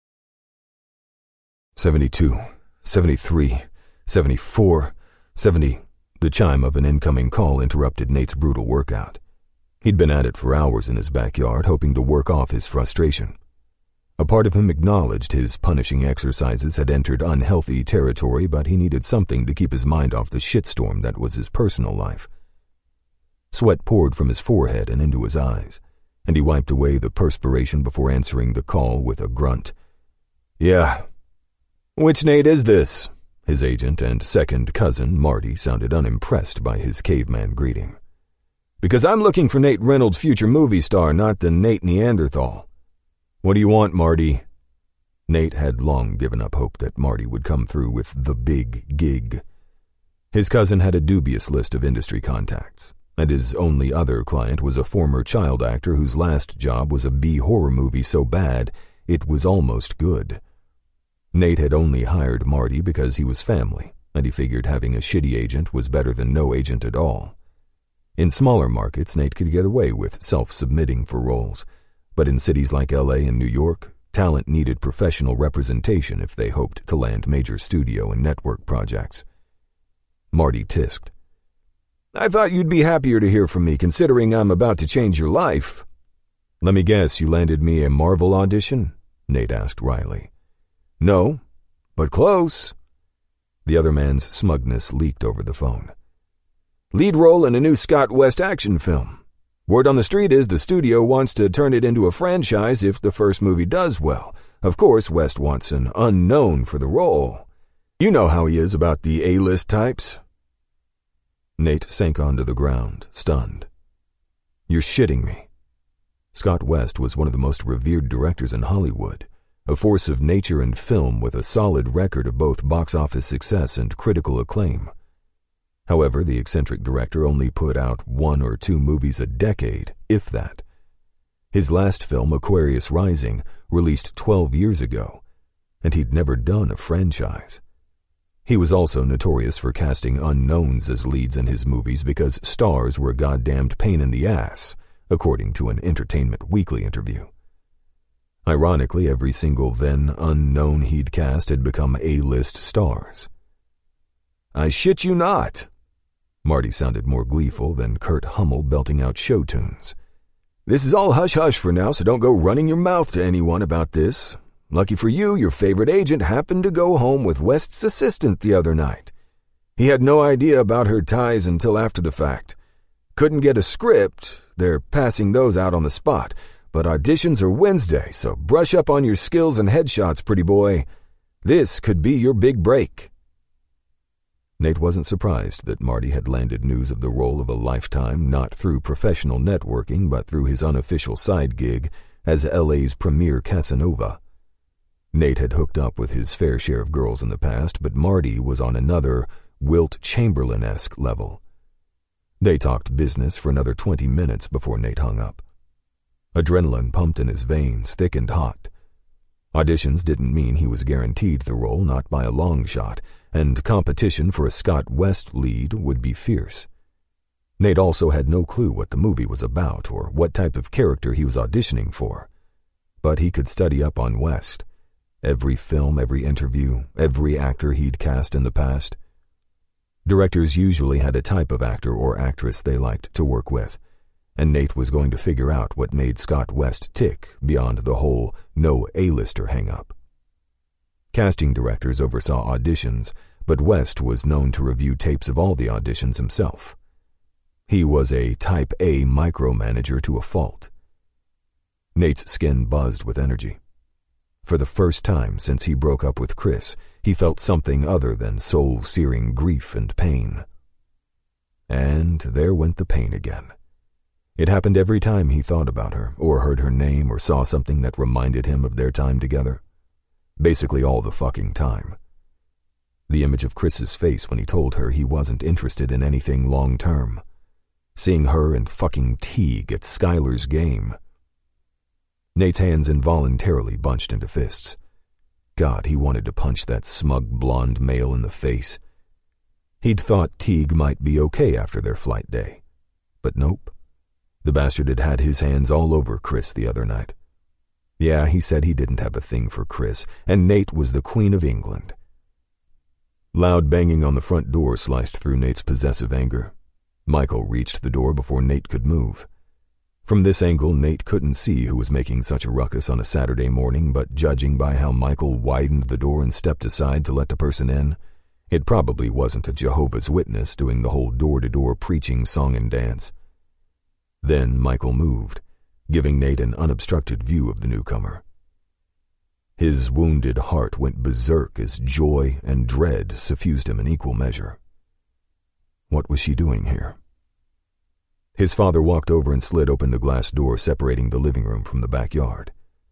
seventy-two, seventy-three, seventy-four, seventy. The chime of an incoming call interrupted Nate's brutal workout. He'd been at it for hours in his backyard, hoping to work off his frustration. A part of him acknowledged his punishing exercises had entered unhealthy territory, but he needed something to keep his mind off the shitstorm that was his personal life. Sweat poured from his forehead and into his eyes, and he wiped away the perspiration before answering the call with a grunt. "Yeah. Which Nate is this?" His agent and second cousin, Marty, sounded unimpressed by his caveman greeting. "Because I'm looking for Nate Reynolds' future movie star, not the Nate Neanderthal." "What do you want, Marty?" Nate had long given up hope that Marty would come through with the big gig. His cousin had a dubious list of industry contacts, and his only other client was a former child actor whose last job was a B-horror movie so bad it was almost good. Nate had only hired Marty because he was family, and he figured having a shitty agent was better than no agent at all. In smaller markets, Nate could get away with self-submitting for roles, but in cities like L A and New York, talent needed professional representation if they hoped to land major studio and network projects. Marty tisked. "I thought you'd be happier to hear from me, considering I'm about to change your life." "Let me guess, you landed me a Marvel audition?" Nate asked wryly. "No, but close." The other man's smugness leaked over the phone. "Lead role in a new Scott West action film. Word on the street is the studio wants to turn it into a franchise if the first movie does well. Of course, West wants an unknown for the role. You know how he is about the A-list types." Nate sank onto the ground, stunned. "You're shitting me." Scott West was one of the most revered directors in Hollywood, a force of nature and film with a solid record of both box office success and critical acclaim. However, the eccentric director only put out one or two movies a decade, if that. His last film, Aquarius Rising, released twelve years ago, and he'd never done a franchise. He was also notorious for casting unknowns as leads in his movies because stars were a goddamned pain in the ass, according to an Entertainment Weekly interview. Ironically, every single then unknown he'd cast had become A-list stars. "I shit you not." Marty sounded more gleeful than Kurt Hummel belting out show tunes. "This is all hush-hush for now, so don't go running your mouth to anyone about this. Lucky for you, your favorite agent happened to go home with West's assistant the other night. He had no idea about her ties until after the fact. Couldn't get a script, they're passing those out on the spot, but auditions are Wednesday, so brush up on your skills and headshots, pretty boy. This could be your big break." Nate wasn't surprised that Marty had landed news of the role of a lifetime not through professional networking but through his unofficial side gig as L A's premier Casanova. Nate had hooked up with his fair share of girls in the past, but Marty was on another Wilt Chamberlain-esque level. They talked business for another twenty minutes before Nate hung up. Adrenaline pumped in his veins, thick and hot. Auditions didn't mean he was guaranteed the role, not by a long shot, and competition for a Scott West lead would be fierce. Nate also had no clue what the movie was about or what type of character he was auditioning for. But he could study up on West. Every film, every interview, every actor he'd cast in the past. Directors usually had a type of actor or actress they liked to work with, and Nate was going to figure out what made Scott West tick beyond the whole no A-lister hang-up. Casting directors oversaw auditions, but West was known to review tapes of all the auditions himself. He was a type A micromanager to a fault. Nate's skin buzzed with energy. For the first time since he broke up with Chris, he felt something other than soul-searing grief and pain. And there went the pain again. It happened every time he thought about her, or heard her name, or saw something that reminded him of their time together. Basically all the fucking time. The image of Chris's face when he told her he wasn't interested in anything long-term. seeing her and fucking Teague at Skylar's game. Nate's hands involuntarily bunched into fists. God, he wanted to punch that smug blonde male in the face. He'd thought Teague might be okay after their flight day. But nope. The bastard had had his hands all over Chris the other night. Yeah, he said he didn't have a thing for Chris, and Nate was the Queen of England. Loud banging on the front door sliced through Nate's possessive anger. Michael reached the door before Nate could move. From this angle, Nate couldn't see who was making such a ruckus on a Saturday morning, but judging by how Michael widened the door and stepped aside to let the person in, it probably wasn't a Jehovah's Witness doing the whole door-to-door preaching song and dance. Then Michael moved, giving Nate an unobstructed view of the newcomer. His wounded heart went berserk as joy and dread suffused him in equal measure. What was she doing here? His father walked over and slid open the glass door separating the living room from the backyard.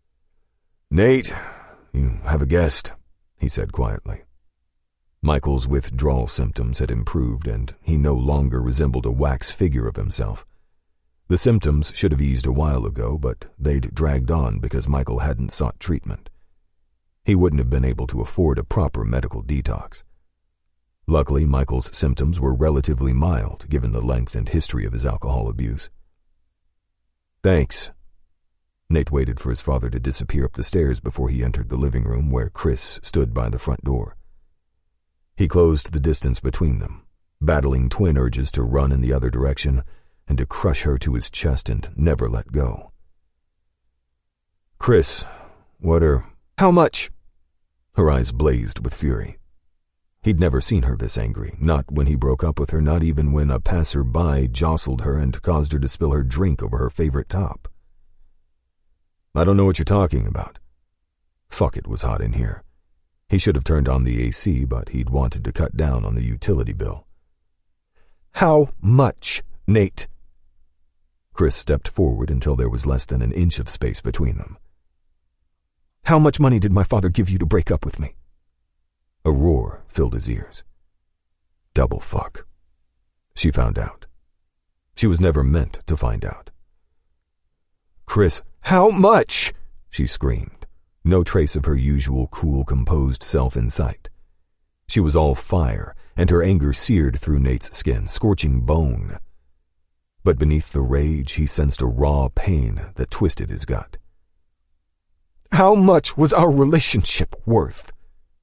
"Nate, you have a guest," he said quietly. Michael's withdrawal symptoms had improved, and he no longer resembled a wax figure of himself. The symptoms should have eased a while ago, but they'd dragged on because Michael hadn't sought treatment. He wouldn't have been able to afford a proper medical detox. Luckily, Michael's symptoms were relatively mild, given the length and history of his alcohol abuse. "Thanks." Nate waited for his father to disappear up the stairs before he entered the living room where Chris stood by the front door. He closed the distance between them, battling twin urges to run in the other direction and to crush her to his chest and never let go. "Chris, what are... how much?" Her eyes blazed with fury. He'd never seen her this angry, not when he broke up with her, not even when a passer-by jostled her and caused her to spill her drink over her favorite top. "I don't know what you're talking about." Fuck, it was hot in here. He should have turned on the A C, but he'd wanted to cut down on the utility bill. "How much, Nate?" Chris stepped forward until there was less than an inch of space between them. "How much money did my father give you to break up with me?" A roar filled his ears. Double fuck. She found out. She was never meant to find out. "Chris, how much?" she screamed, no trace of her usual cool, composed self in sight. She was all fire, and her anger seared through Nate's skin, scorching bone. But beneath the rage, he sensed a raw pain that twisted his gut. "How much was our relationship worth?"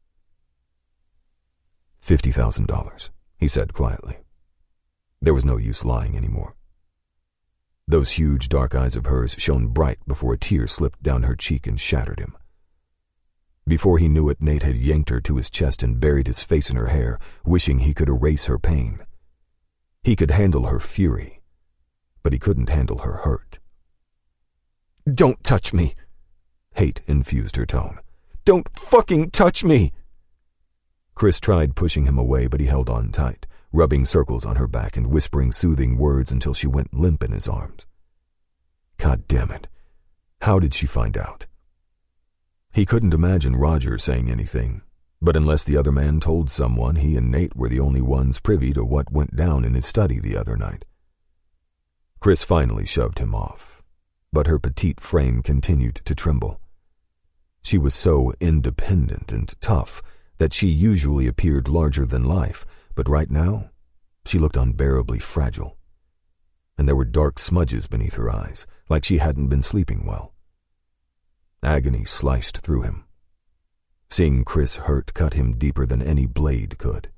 Fifty thousand dollars, he said quietly. There was no use lying anymore. Those huge dark eyes of hers shone bright before a tear slipped down her cheek and shattered him. Before he knew it, Nate had yanked her to his chest and buried his face in her hair, wishing he could erase her pain. He could handle her fury, but he couldn't handle her hurt. "Don't touch me!" Hate infused her tone. "Don't fucking touch me!" Chris tried pushing him away, but he held on tight, rubbing circles on her back and whispering soothing words until she went limp in his arms. God damn it. How did she find out? He couldn't imagine Roger saying anything, but unless the other man told someone, he and Nate were the only ones privy to what went down in his study the other night. Chris finally shoved him off, but her petite frame continued to tremble. She was so independent and tough that she usually appeared larger than life, but right now, she looked unbearably fragile. And there were dark smudges beneath her eyes, like she hadn't been sleeping well. Agony sliced through him. Seeing Chris hurt cut him deeper than any blade could.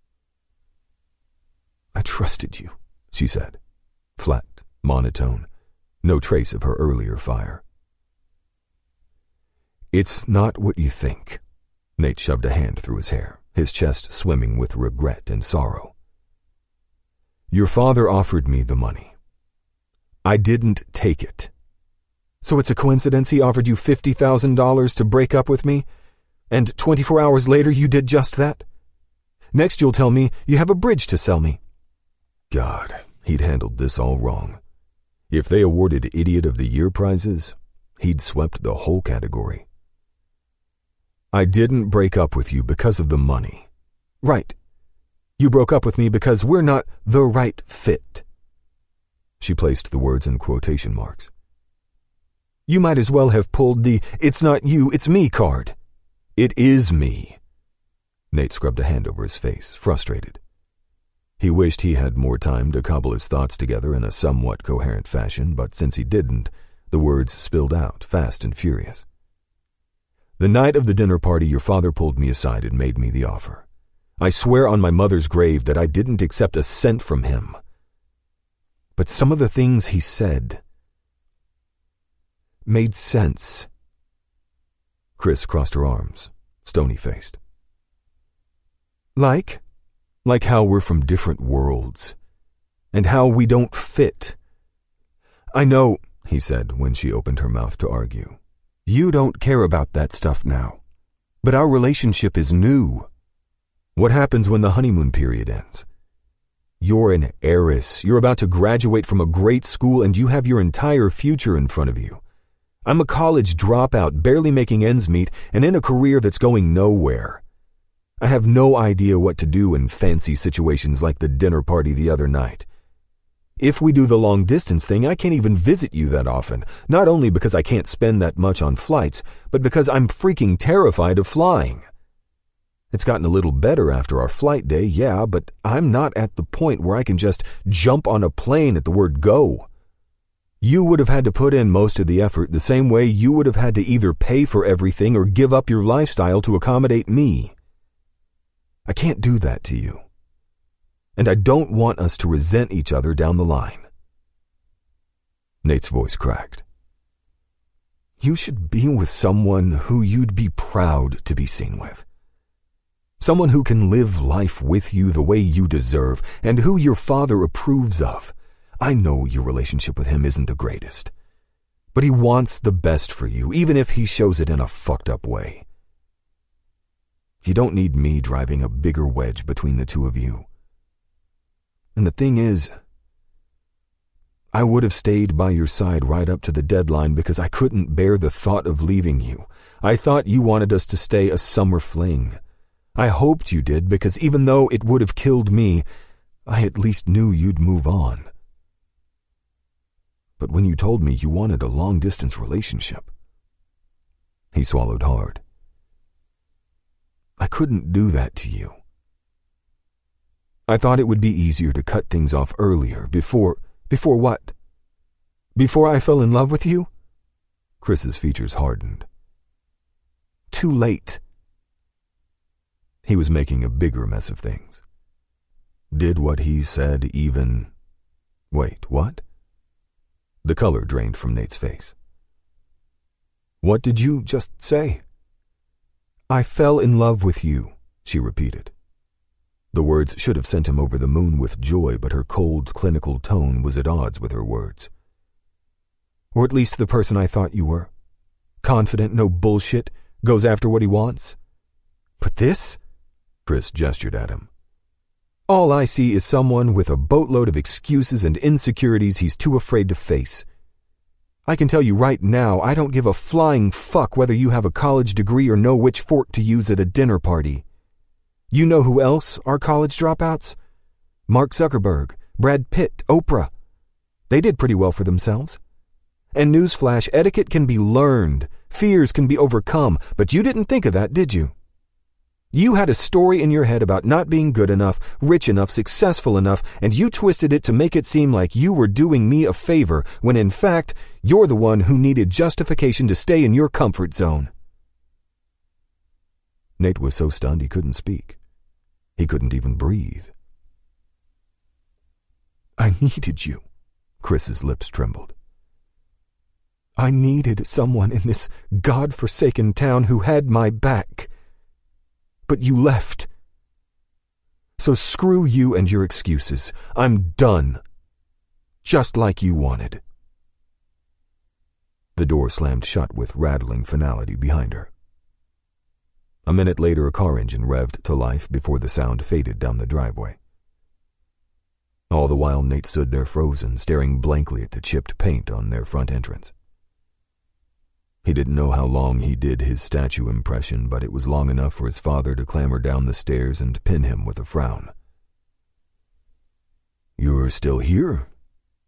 "I trusted you," she said, flat, monotone, no trace of her earlier fire. "It's not what you think." Nate shoved a hand through his hair, his chest swimming with regret and sorrow. "Your father offered me the money. I didn't take it. So it's a coincidence he offered you fifty thousand dollars to break up with me, and twenty-four hours later you did just that? Next you'll tell me you have a bridge to sell me." God, he'd handled this all wrong. If they awarded Idiot of the Year prizes, he'd swept the whole category. "I didn't break up with you because of the money." "Right. You broke up with me because we're not the right fit." She placed the words in quotation marks. You might as well have pulled the "it's not you, it's me" card. It is me. Nate scrubbed a hand over his face, frustrated. He wished he had more time to cobble his thoughts together in a somewhat coherent fashion, but since he didn't, the words spilled out, fast and furious. The night of the dinner party, your father pulled me aside and made me the offer. I swear on my mother's grave that I didn't accept a cent from him. But some of the things he said made sense. Chris crossed her arms, stony-faced. Like? Like how we're from different worlds, and how we don't fit. I know, he said when she opened her mouth to argue. You don't care about that stuff now. But our relationship is new. What happens when the honeymoon period ends? You're an heiress. You're about to graduate from a great school and you have your entire future in front of you. I'm a college dropout, barely making ends meet, and in a career that's going nowhere. I have no idea what to do in fancy situations like the dinner party the other night. If we do the long-distance thing, I can't even visit you that often, not only because I can't spend that much on flights, but because I'm freaking terrified of flying. It's gotten a little better after our flight day, yeah, but I'm not at the point where I can just jump on a plane at the word go. You would have had to put in most of the effort the same way you would have had to either pay for everything or give up your lifestyle to accommodate me. I can't do that to you. And I don't want us to resent each other down the line. Nate's voice cracked. You should be with someone who you'd be proud to be seen with. Someone who can live life with you the way you deserve and who your father approves of. I know your relationship with him isn't the greatest, but he wants the best for you, even if he shows it in a fucked up way. You don't need me driving a bigger wedge between the two of you. And the thing is, I would have stayed by your side right up to the deadline because I couldn't bear the thought of leaving you. I thought you wanted us to stay a summer fling. I hoped you did because even though it would have killed me, I at least knew you'd move on. But when you told me you wanted a long-distance relationship, he swallowed hard. I couldn't do that to you. I thought it would be easier to cut things off earlier, before... Before what? Before I fell in love with you? Chris's features hardened. Too late. He was making a bigger mess of things. Did what he said even... Wait, what? The color drained from Nate's face. What did you just say? I fell in love with you, she repeated. The words should have sent him over the moon with joy, but her cold, clinical tone was at odds with her words. Or at least the person I thought you were. Confident, no bullshit, goes after what he wants. But this? Chris gestured at him. All I see is someone with a boatload of excuses and insecurities he's too afraid to face. I can tell you right now, I don't give a flying fuck whether you have a college degree or know which fork to use at a dinner party. You know who else are college dropouts? Mark Zuckerberg, Brad Pitt, Oprah. They did pretty well for themselves. And newsflash, etiquette can be learned, fears can be overcome, but you didn't think of that, did you? You had a story in your head about not being good enough, rich enough, successful enough, and you twisted it to make it seem like you were doing me a favor, when in fact, you're the one who needed justification to stay in your comfort zone. Nate was so stunned he couldn't speak. He couldn't even breathe. I needed you, Chris's lips trembled. I needed someone in this God-forsaken town who had my back. But you left. So screw you and your excuses. I'm done. Just like you wanted. The door slammed shut with rattling finality behind her. A minute later, a car engine revved to life before the sound faded down the driveway. All the while, Nate stood there frozen, staring blankly at the chipped paint on their front entrance. He didn't know how long he did his statue impression, but it was long enough for his father to clamber down the stairs and pin him with a frown. You're still here?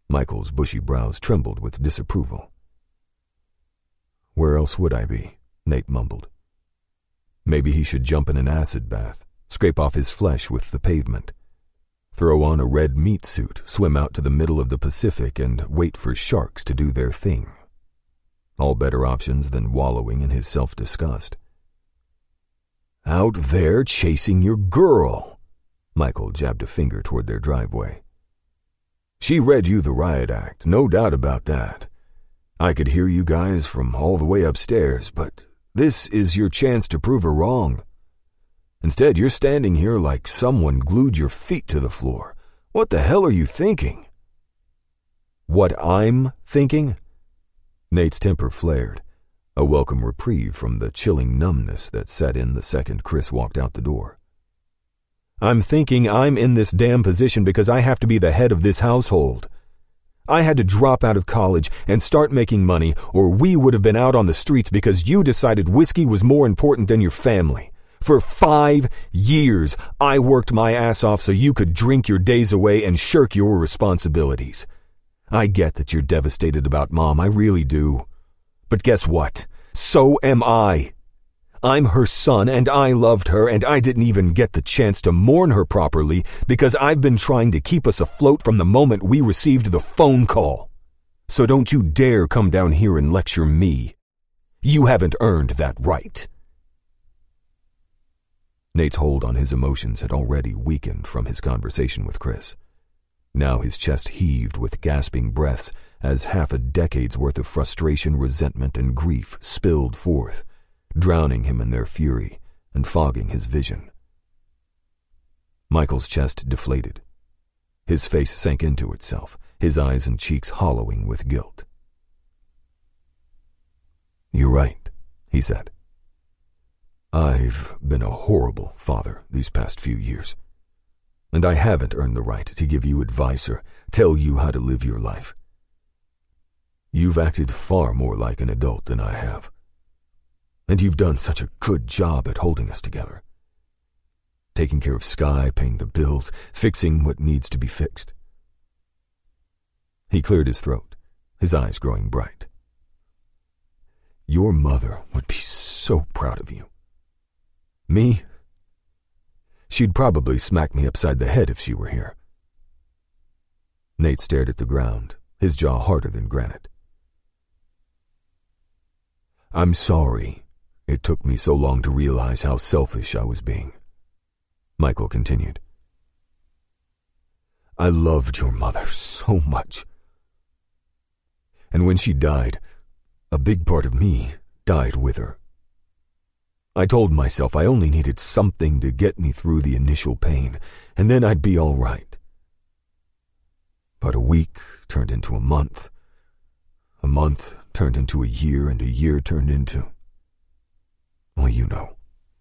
Michael's bushy brows trembled with disapproval. "Where else would I be?" Nate mumbled. Maybe he should jump in an acid bath, scrape off his flesh with the pavement, throw on a red meat suit, swim out to the middle of the Pacific, and wait for sharks to do their thing. All better options than wallowing in his self-disgust. "Out there chasing your girl," Michael jabbed a finger toward their driveway. "She read you the riot act, no doubt about that. I could hear you guys from all the way upstairs, but this is your chance to prove her wrong. Instead, you're standing here like someone glued your feet to the floor. What the hell are you thinking?" "What I'm thinking?" Nate's temper flared, a welcome reprieve from the chilling numbness that set in the second Chris walked out the door. "I'm thinking I'm in this damn position because I have to be the head of this household. I had to drop out of college and start making money, or we would have been out on the streets because you decided whiskey was more important than your family. For five years, I worked my ass off so you could drink your days away and shirk your responsibilities. I get that you're devastated about Mom, I really do. But guess what? So am I. I'm her son, and I loved her, and I didn't even get the chance to mourn her properly because I've been trying to keep us afloat from the moment we received the phone call. So don't you dare come down here and lecture me. You haven't earned that right." Nate's hold on his emotions had already weakened from his conversation with Chris. Now his chest heaved with gasping breaths as half a decade's worth of frustration, resentment, and grief spilled forth, drowning him in their fury and fogging his vision. Michael's chest deflated. His face sank into itself, his eyes and cheeks hollowing with guilt. "You're right," he said. "I've been a horrible father these past few years, and I haven't earned the right to give you advice or tell you how to live your life. You've acted far more like an adult than I have. And you've done such a good job at holding us together. Taking care of Sky, paying the bills, fixing what needs to be fixed." He cleared his throat, his eyes growing bright. "Your mother would be so proud of you. Me? She'd probably smack me upside the head if she were here." Nate stared at the ground, his jaw harder than granite. "I'm sorry it took me so long to realize how selfish I was being," Michael continued. "I loved your mother so much. And when she died, a big part of me died with her. I told myself I only needed something to get me through the initial pain, and then I'd be all right. But a week turned into a month. A month turned into a year, and a year turned into... well, you know.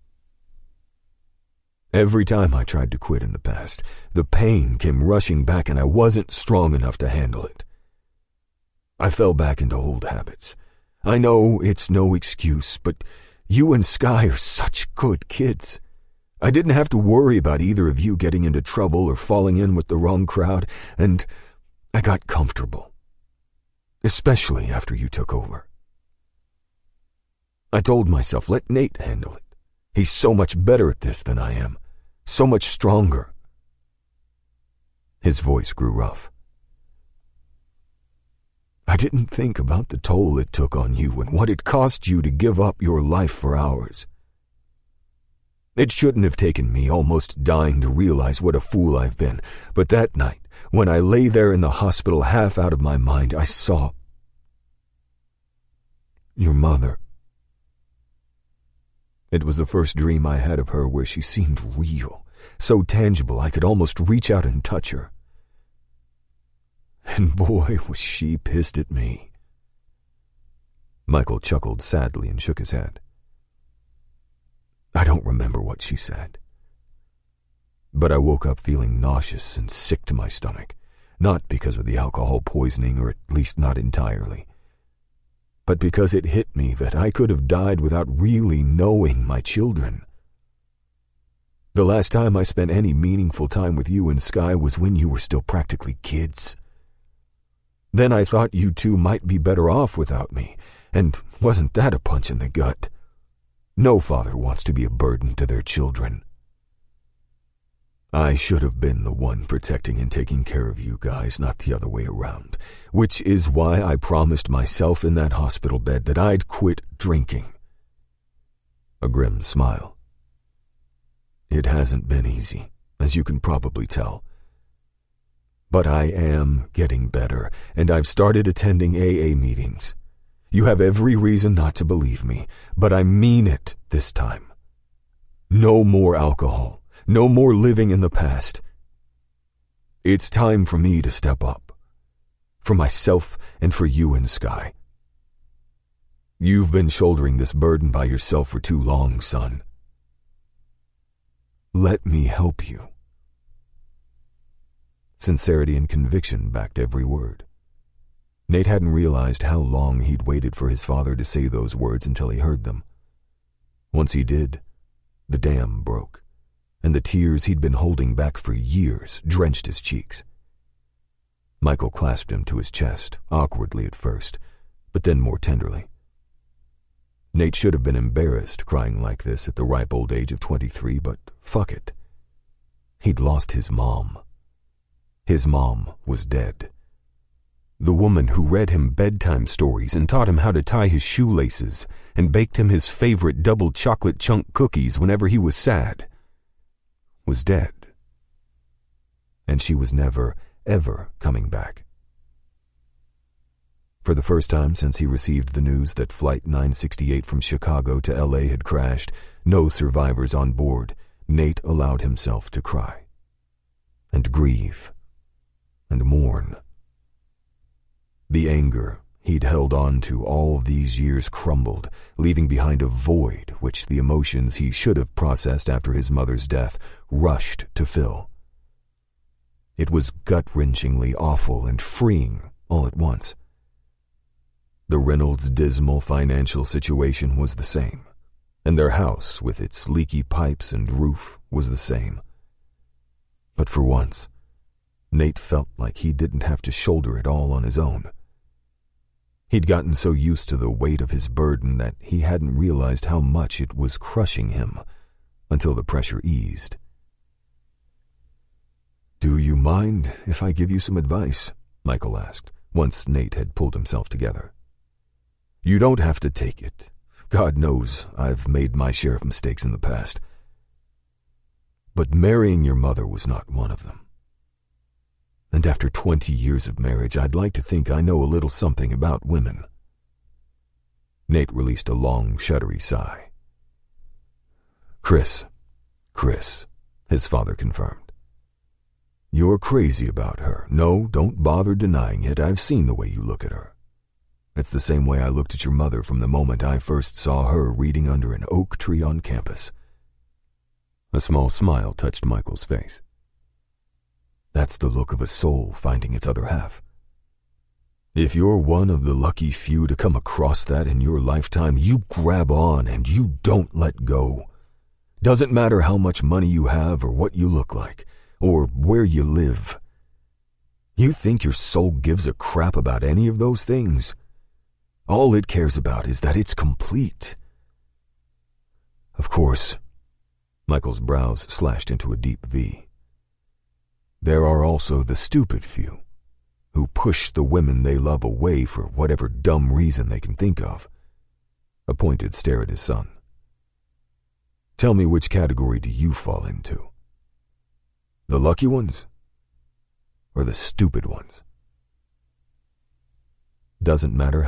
Every time I tried to quit in the past, the pain came rushing back and I wasn't strong enough to handle it. I fell back into old habits. I know it's no excuse, but you and Sky are such good kids. I didn't have to worry about either of you getting into trouble or falling in with the wrong crowd, and I got comfortable. Especially after you took over. I told myself, let Nate handle it. He's so much better at this than I am. So much stronger. His voice grew rough. I didn't think about the toll it took on you and what it cost you to give up your life for ours. It shouldn't have taken me almost dying to realize what a fool I've been, but that night, when I lay there in the hospital half out of my mind, I saw your mother. It was the first dream I had of her where she seemed real, so tangible I could almost reach out and touch her. And boy, was she pissed at me. Michael chuckled sadly and shook his head. I don't remember what she said. But I woke up feeling nauseous and sick to my stomach, not because of the alcohol poisoning, or at least not entirely, but because it hit me that I could have died without really knowing my children. The last time I spent any meaningful time with you and Sky was when you were still practically kids. Then I thought you two might be better off without me, and wasn't that a punch in the gut? No father wants to be a burden to their children. I should have been the one protecting and taking care of you guys, not the other way around, which is why I promised myself in that hospital bed that I'd quit drinking. A grim smile. It hasn't been easy, as you can probably tell. But I am getting better, and I've started attending A A meetings. You have every reason not to believe me, but I mean it this time. No more alcohol. No more living in the past. It's time for me to step up. For myself and for you and Sky. You've been shouldering this burden by yourself for too long, son. Let me help you. Sincerity and conviction backed every word. Nate hadn't realized how long he'd waited for his father to say those words until he heard them. Once he did, the dam broke, and the tears he'd been holding back for years drenched his cheeks. Michael clasped him to his chest, awkwardly at first, but then more tenderly. Nate should have been embarrassed crying like this at the ripe old age of twenty-three, but fuck it. He'd lost his mom. His mom was dead. The woman who read him bedtime stories and taught him how to tie his shoelaces and baked him his favorite double chocolate chunk cookies whenever he was sad, was dead. And she was never, ever coming back. For the first time since he received the news that Flight nine sixty-eight from Chicago to L A had crashed, no survivors on board, Nate allowed himself to cry. And grieve. And mourn. The anger he'd held on to all these years crumbled, leaving behind a void which the emotions he should have processed after his mother's death rushed to fill. It was gut-wrenchingly awful and freeing all at once. The Reynolds' dismal financial situation was the same, and their house with its leaky pipes and roof was the same. But for once, Nate felt like he didn't have to shoulder it all on his own. He'd gotten so used to the weight of his burden that he hadn't realized how much it was crushing him until the pressure eased. "Do you mind if I give you some advice?" Michael asked, once Nate had pulled himself together. "You don't have to take it. God knows I've made my share of mistakes in the past. But marrying your mother was not one of them. And after twenty years of marriage, I'd like to think I know a little something about women." Nate released a long, shuddery sigh. Chris, Chris, his father confirmed. "You're crazy about her. No, don't bother denying it. I've seen the way you look at her. It's the same way I looked at your mother from the moment I first saw her reading under an oak tree on campus." A small smile touched Michael's face. "That's the look of a soul finding its other half. If you're one of the lucky few to come across that in your lifetime, you grab on and you don't let go. Doesn't matter how much money you have or what you look like, or where you live. You think your soul gives a crap about any of those things? All it cares about is that it's complete." Of course, Michael's brows slashed into a deep V. There are also the stupid few, who push the women they love away for whatever dumb reason they can think of. A pointed stare at his son. "Tell me, which category do you fall into? The lucky ones? Or the stupid ones?" "Doesn't matter